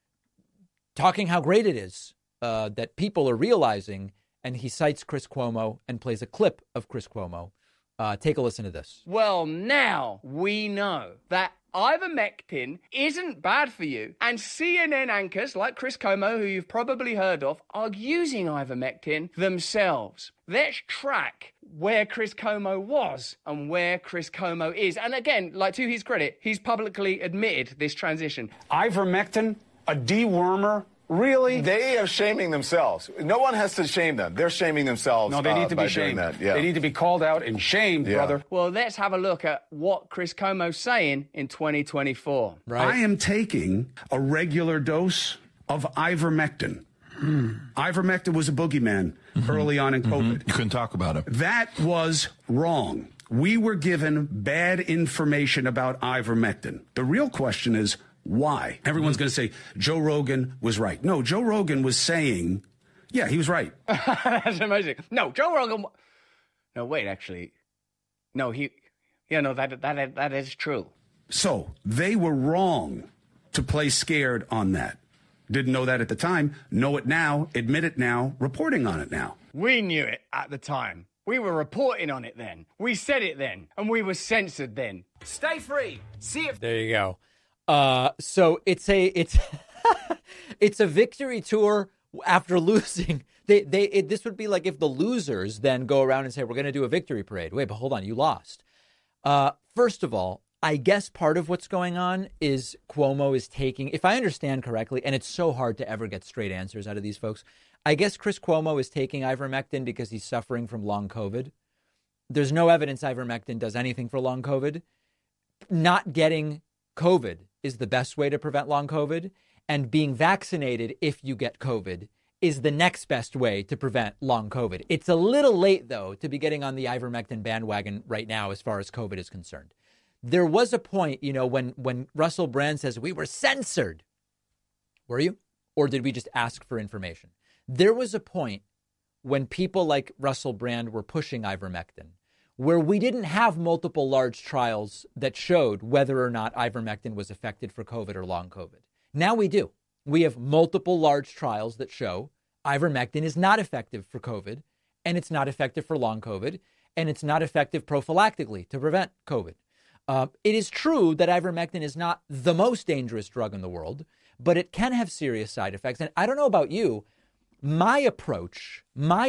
Speaker 1: talking how great it is that people are realizing, and he cites Chris Cuomo and plays a clip of Chris Cuomo. Take a listen to this.
Speaker 11: Well, now we know that ivermectin isn't bad for you. And CNN anchors like Chris Cuomo, who you've probably heard of, are using ivermectin themselves. Let's track where Chris Cuomo was and where Chris Cuomo is. And again, like to his credit, he's publicly admitted this transition.
Speaker 12: Ivermectin, a dewormer. Really?
Speaker 13: They are shaming themselves. No one has to shame them. They're shaming themselves.
Speaker 12: No, they need to be shamed.
Speaker 13: Yeah.
Speaker 12: They need to be called out and shamed, brother.
Speaker 11: Well, let's have a look at what Chris Cuomo's saying in 2024.
Speaker 12: Right. I am taking a regular dose of ivermectin. Ivermectin was a boogeyman early on in COVID.
Speaker 4: You couldn't talk about it.
Speaker 12: That was wrong. We were given bad information about ivermectin. The real question is, why? Everyone's going to say Joe Rogan was right. No, Joe Rogan was saying, yeah, he was right.
Speaker 11: That's amazing. No, Joe Rogan. No, wait, actually. No, that is true.
Speaker 12: So they were wrong to play scared on that. Didn't know that at the time. Know it now. Admit it now. Reporting on it now.
Speaker 11: We knew it at the time. We were reporting on it then. We said it then. And we were censored then. Stay free. See if.
Speaker 1: There you go. So it's it's a victory tour after losing. This would be like if the losers then go around and say, we're going to do a victory parade. Wait, but hold on, you lost. First of all, I guess part of what's going on is Cuomo is taking, if I understand correctly, and it's so hard to ever get straight answers out of these folks, I guess Chris Cuomo is taking ivermectin because he's suffering from long COVID. There's no evidence ivermectin does anything for long COVID. Not getting COVID is the best way to prevent long COVID, and being vaccinated if you get COVID is the next best way to prevent long COVID. It's a little late, though, to be getting on the ivermectin bandwagon right now as far as COVID is concerned. There was a point, when Russell Brand says we were censored. Were you? Or did we just ask for information? There was a point when people like Russell Brand were pushing ivermectin, where we didn't have multiple large trials that showed whether or not ivermectin was effective for COVID or long COVID. Now we do. We have multiple large trials that show ivermectin is not effective for COVID, and it's not effective for long COVID, and it's not effective prophylactically to prevent COVID. It is true that ivermectin is not the most dangerous drug in the world, but it can have serious side effects. And I don't know about you, My approach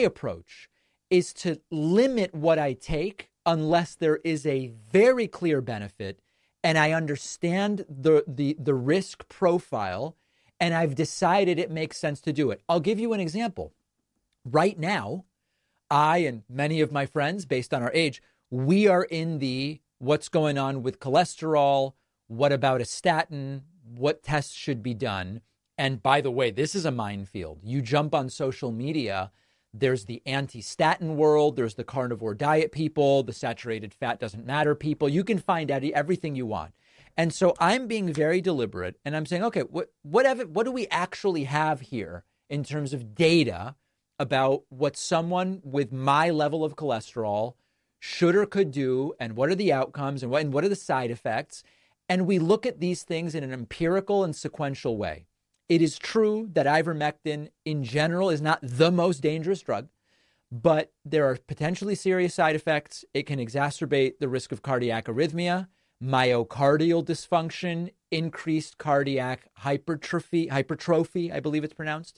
Speaker 1: is to limit what I take unless there is a very clear benefit and I understand the risk profile and I've decided it makes sense to do it. I'll give you an example. Right now, I and many of my friends, based on our age, we are in the what's going on with cholesterol, what about a statin, what tests should be done. And by the way, this is a minefield. You jump on social media, there's the anti-statin world, there's the carnivore diet people, the saturated fat doesn't matter people. You can find out everything you want. And so I'm being very deliberate and I'm saying, okay, what do we actually have here in terms of data about what someone with my level of cholesterol should or could do, and what are the outcomes and what are the side effects? And we look at these things in an empirical and sequential way. It is true that ivermectin in general is not the most dangerous drug, but there are potentially serious side effects. It can exacerbate the risk of cardiac arrhythmia, myocardial dysfunction, increased cardiac hypertrophy, I believe it's pronounced,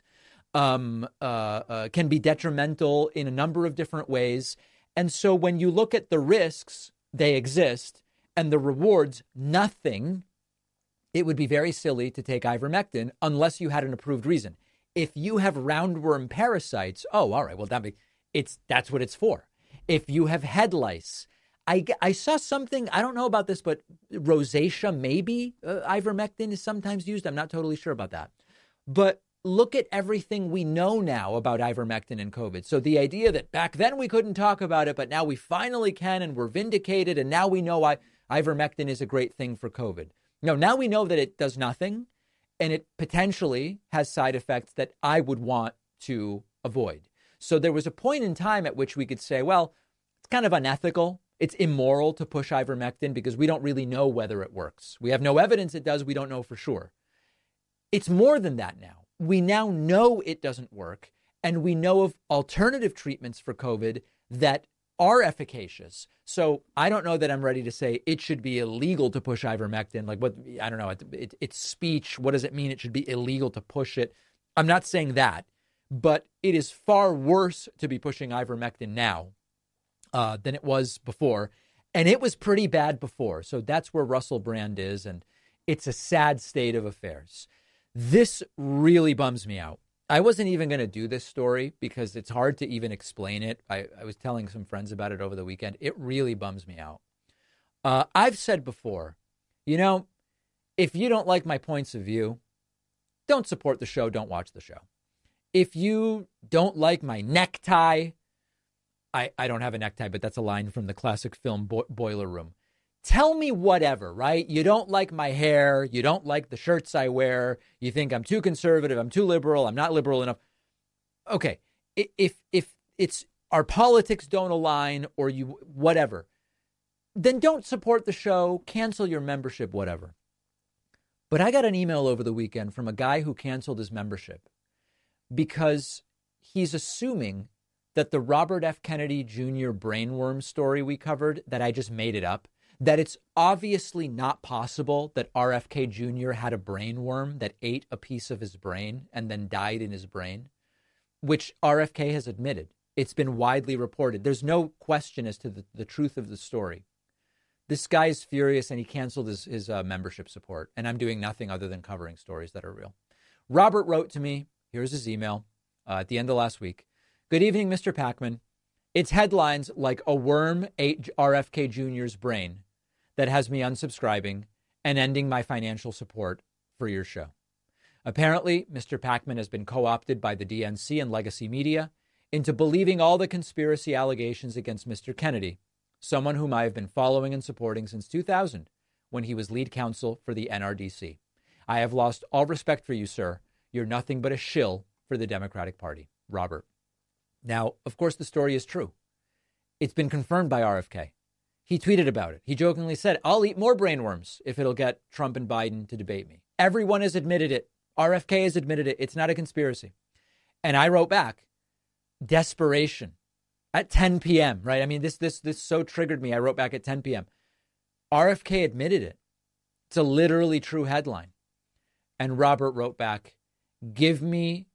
Speaker 1: can be detrimental in a number of different ways. And so when you look at the risks, they exist, and the rewards, nothing. It would be very silly to take ivermectin unless you had an approved reason. If you have roundworm parasites, oh, all right, well, that's what it's for. If you have head lice, I saw something, I don't know about this, but rosacea, maybe ivermectin is sometimes used. I'm not totally sure about that. But look at everything we know now about ivermectin and COVID. So the idea that back then we couldn't talk about it, but now we finally can and we're vindicated, and now we know ivermectin is a great thing for COVID. No, now we know that it does nothing, and it potentially has side effects that I would want to avoid. So there was a point in time at which we could say, well, it's kind of unethical. It's immoral to push ivermectin because we don't really know whether it works. We have no evidence it does. We don't know for sure. It's more than that now. We now know it doesn't work, and we know of alternative treatments for COVID that are efficacious. So I don't know that I'm ready to say it should be illegal to push ivermectin. Like, what, I don't know. It's speech. What does it mean? It should be illegal to push it. I'm not saying that, but it is far worse to be pushing ivermectin now than it was before. And it was pretty bad before. So that's where Russell Brand is. And it's a sad state of affairs. This really bums me out. I wasn't even going to do this story because it's hard to even explain it. I was telling some friends about it over the weekend. It really bums me out. I've said before, if you don't like my points of view, don't support the show. Don't watch the show. If you don't like my necktie, I don't have a necktie, but that's a line from the classic film Boiler Room. Tell me whatever, right? You don't like my hair. You don't like the shirts I wear. You think I'm too conservative. I'm too liberal. I'm not liberal enough. Okay. If it's our politics don't align or you, whatever, then don't support the show, cancel your membership, whatever. But I got an email over the weekend from a guy who canceled his membership because he's assuming that the Robert F. Kennedy Jr. brainworm story we covered, that I just made it up. That it's obviously not possible that RFK Jr. had a brainworm that ate a piece of his brain and then died in his brain, which RFK has admitted. It's been widely reported. There's no question as to the truth of the story. This guy is furious and he canceled his membership support. And I'm doing nothing other than covering stories that are real. Robert wrote to me. Here's his email at the end of last week. Good evening, Mr. Pacman. It's headlines like a worm ate RFK Jr.'s brain that has me unsubscribing and ending my financial support for your show. Apparently, Mr. Pacman has been co-opted by the DNC and legacy media into believing all the conspiracy allegations against Mr. Kennedy, someone whom I have been following and supporting since 2000 when he was lead counsel for the NRDC. I have lost all respect for you, sir. You're nothing but a shill for the Democratic Party. Robert. Now, of course, the story is true. It's been confirmed by RFK. He tweeted about it. He jokingly said, I'll eat more brainworms if it'll get Trump and Biden to debate me. Everyone has admitted it. RFK has admitted it. It's not a conspiracy. And I wrote back, desperation at 10 p.m., right? I mean, this so triggered me. I wrote back at 10 p.m. RFK admitted it. It's a literally true headline. And Robert wrote back, give me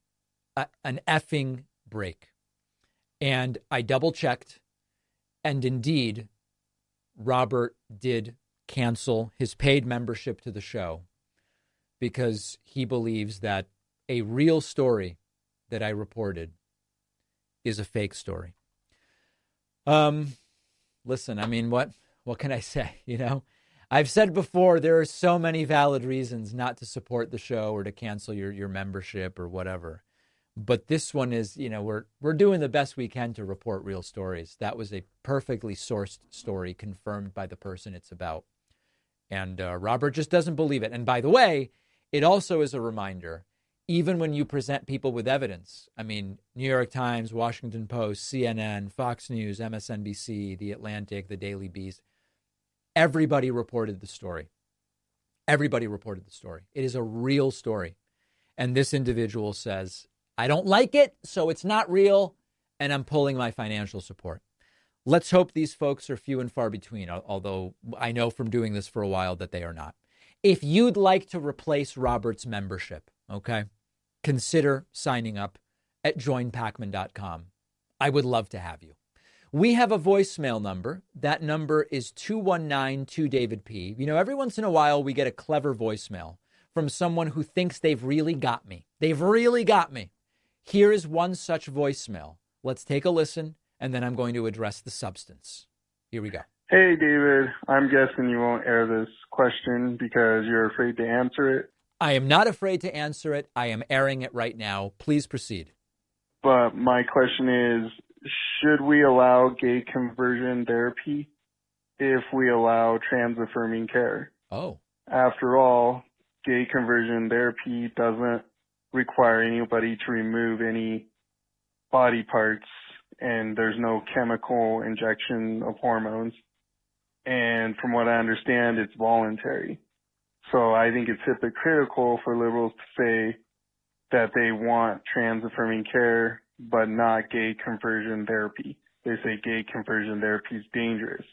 Speaker 1: an effing break. And I double checked. And indeed, Robert did cancel his paid membership to the show because he believes that a real story that I reported is a fake story. Listen, I mean, what can I say? You know, I've said before, there are so many valid reasons not to support the show or to cancel your membership or whatever. But this one is, you know, we're doing the best we can to report real stories. That was a perfectly sourced story confirmed by the person it's about. And Robert just doesn't believe it. And by the way, it also is a reminder, even when you present people with evidence, I mean, New York Times, Washington Post, CNN, Fox News, MSNBC, The Atlantic, The Daily Beast, everybody reported the story. Everybody reported the story. It is a real story. And this individual says, I don't like it, so it's not real, and I'm pulling my financial support. Let's hope these folks are few and far between, although I know from doing this for a while that they are not. If you'd like to replace Robert's membership, okay, consider signing up at joinpacman.com. I would love to have you. We have a voicemail number. That number is 219-2-DAVID-P. You know, every once in a while we get a clever voicemail from someone who thinks they've really got me. They've really got me. Here is one such voicemail. Let's take a listen, and then I'm going to address the substance. Here we go.
Speaker 14: Hey, David. I'm guessing you won't air this question because you're afraid to answer it.
Speaker 1: I am not afraid to answer it. I am airing it right now. Please proceed.
Speaker 14: But my question is, should we allow gay conversion therapy if we allow trans-affirming care?
Speaker 1: Oh.
Speaker 14: After all, gay conversion therapy doesn't require anybody to remove any body parts, and there's no chemical injection of hormones. And from what I understand, it's voluntary. So I think it's hypocritical for liberals to say that they want trans-affirming care, but not gay conversion therapy. They say gay conversion therapy is dangerous.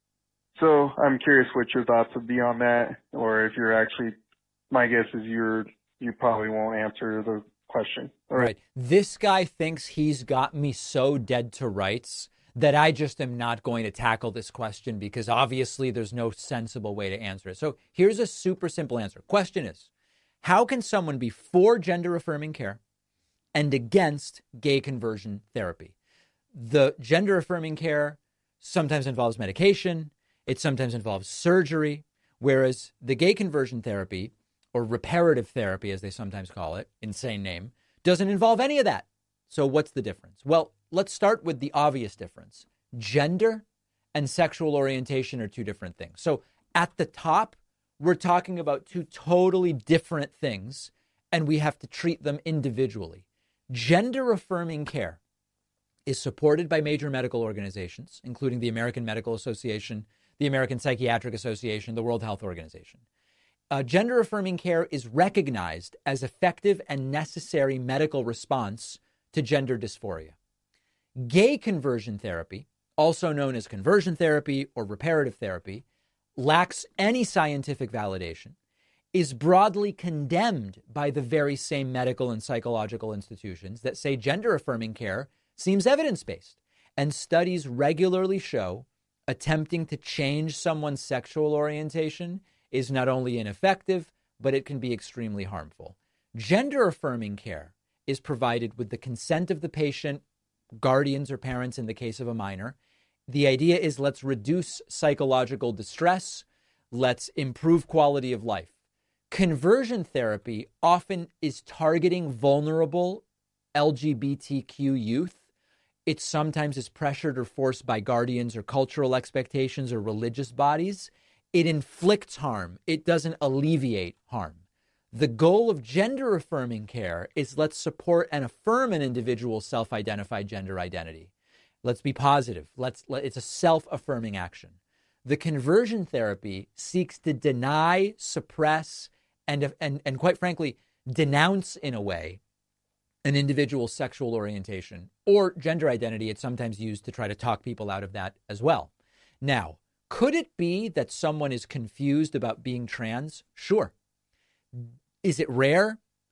Speaker 14: So I'm curious what your thoughts would be on that, or if you're actually, my guess is you probably won't answer the question.
Speaker 1: All right. This guy thinks he's got me so dead to rights that I just am not going to tackle this question because obviously there's no sensible way to answer it. So here's a super simple answer. Question is, how can someone be for gender-affirming care and against gay conversion therapy? The gender-affirming care sometimes involves medication. It sometimes involves surgery, whereas the gay conversion therapy, or reparative therapy, as they sometimes call it, insane name, doesn't involve any of that. So what's the difference? Well, let's start with the obvious difference. Gender and sexual orientation are two different things. So at the top, we're talking about two totally different things, and we have to treat them individually. Gender-affirming care is supported by major medical organizations, including the American Medical Association, the American Psychiatric Association, the World Health Organization. Gender-affirming care is recognized as effective and necessary medical response to gender dysphoria. Gay conversion therapy, also known as conversion therapy or reparative therapy, lacks any scientific validation, is broadly condemned by the very same medical and psychological institutions that say gender-affirming care seems evidence-based, and studies regularly show attempting to change someone's sexual orientation is not only ineffective, but it can be extremely harmful. Gender-affirming care is provided with the consent of the patient, guardians or parents in the case of a minor. The idea is let's reduce psychological distress, let's improve quality of life. Conversion therapy often is targeting vulnerable LGBTQ youth. It sometimes is pressured or forced by guardians or cultural expectations or religious bodies. It inflicts harm. It doesn't alleviate harm. The goal of gender-affirming care is let's support and affirm an individual's self-identified gender identity. Let's be positive. It's a self-affirming action. The conversion therapy seeks to deny, suppress, and quite frankly, denounce in a way an individual's sexual orientation or gender identity. It's sometimes used to try to talk people out of that as well. Now, could it be that someone is confused about being trans? Sure. Is it rare?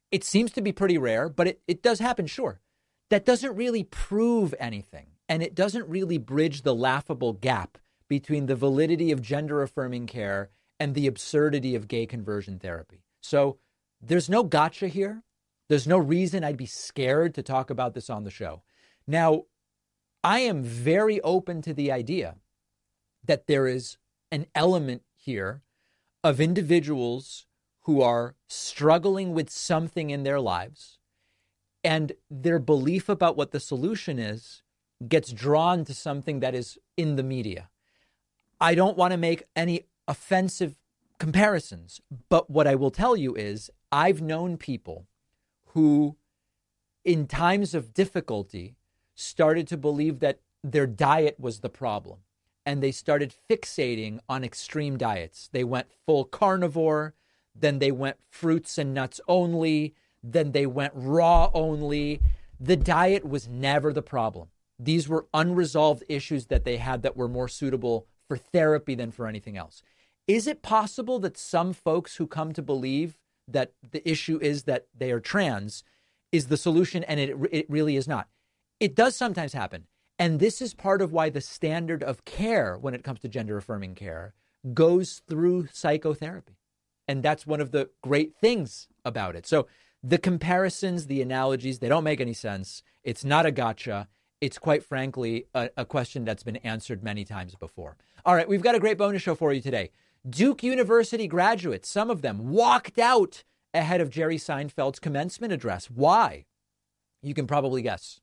Speaker 1: It seems to be pretty rare, but it does happen, sure. That doesn't really prove anything. And it doesn't really bridge the laughable gap between the validity of gender-affirming care and the absurdity of gay conversion therapy. So there's no gotcha here. There's no reason I'd be scared to talk about this on the show. Now, I am very open to the idea that there is an element here of individuals who are struggling with something in their lives, and their belief about what the solution is gets drawn to something that is in the media. I don't want to make any offensive comparisons, but what I will tell you is I've known people who, in times of difficulty, started to believe that their diet was the problem. And they started fixating on extreme diets. They went full carnivore, then they went fruits and nuts only, then they went raw only. The diet was never the problem. These were unresolved issues that they had that were more suitable for therapy than for anything else. Is it possible that some folks who come to believe that the issue is that they are trans is the solution, and it really is not? It does sometimes happen. And this is part of why the standard of care when it comes to gender-affirming care goes through psychotherapy. And that's one of the great things about it. So the comparisons, the analogies, they don't make any sense. It's not a gotcha. It's quite frankly a question that's been answered many times before. All right, we've got a great bonus show for you today. Duke University graduates, some of them walked out ahead of Jerry Seinfeld's commencement address. Why? You can probably guess.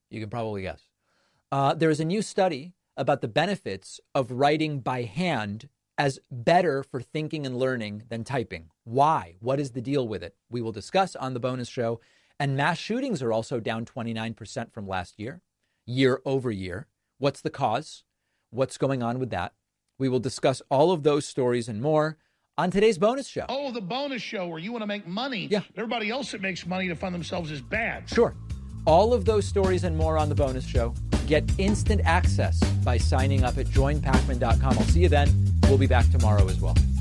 Speaker 1: There is a new study about the benefits of writing by hand as better for thinking and learning than typing. Why? What is the deal with it? We will discuss on the bonus show. And mass shootings are also down 29% from last year, year over year. What's the cause? What's going on with that? We will discuss all of those stories and more on today's bonus show.
Speaker 4: Oh, the bonus show where you want to make money.
Speaker 1: Yeah.
Speaker 4: Everybody else that makes money to fund themselves is bad.
Speaker 1: Sure. All of those stories and more on the bonus show. Get instant access by signing up at joinpacman.com. I'll see you then. We'll be back tomorrow as well.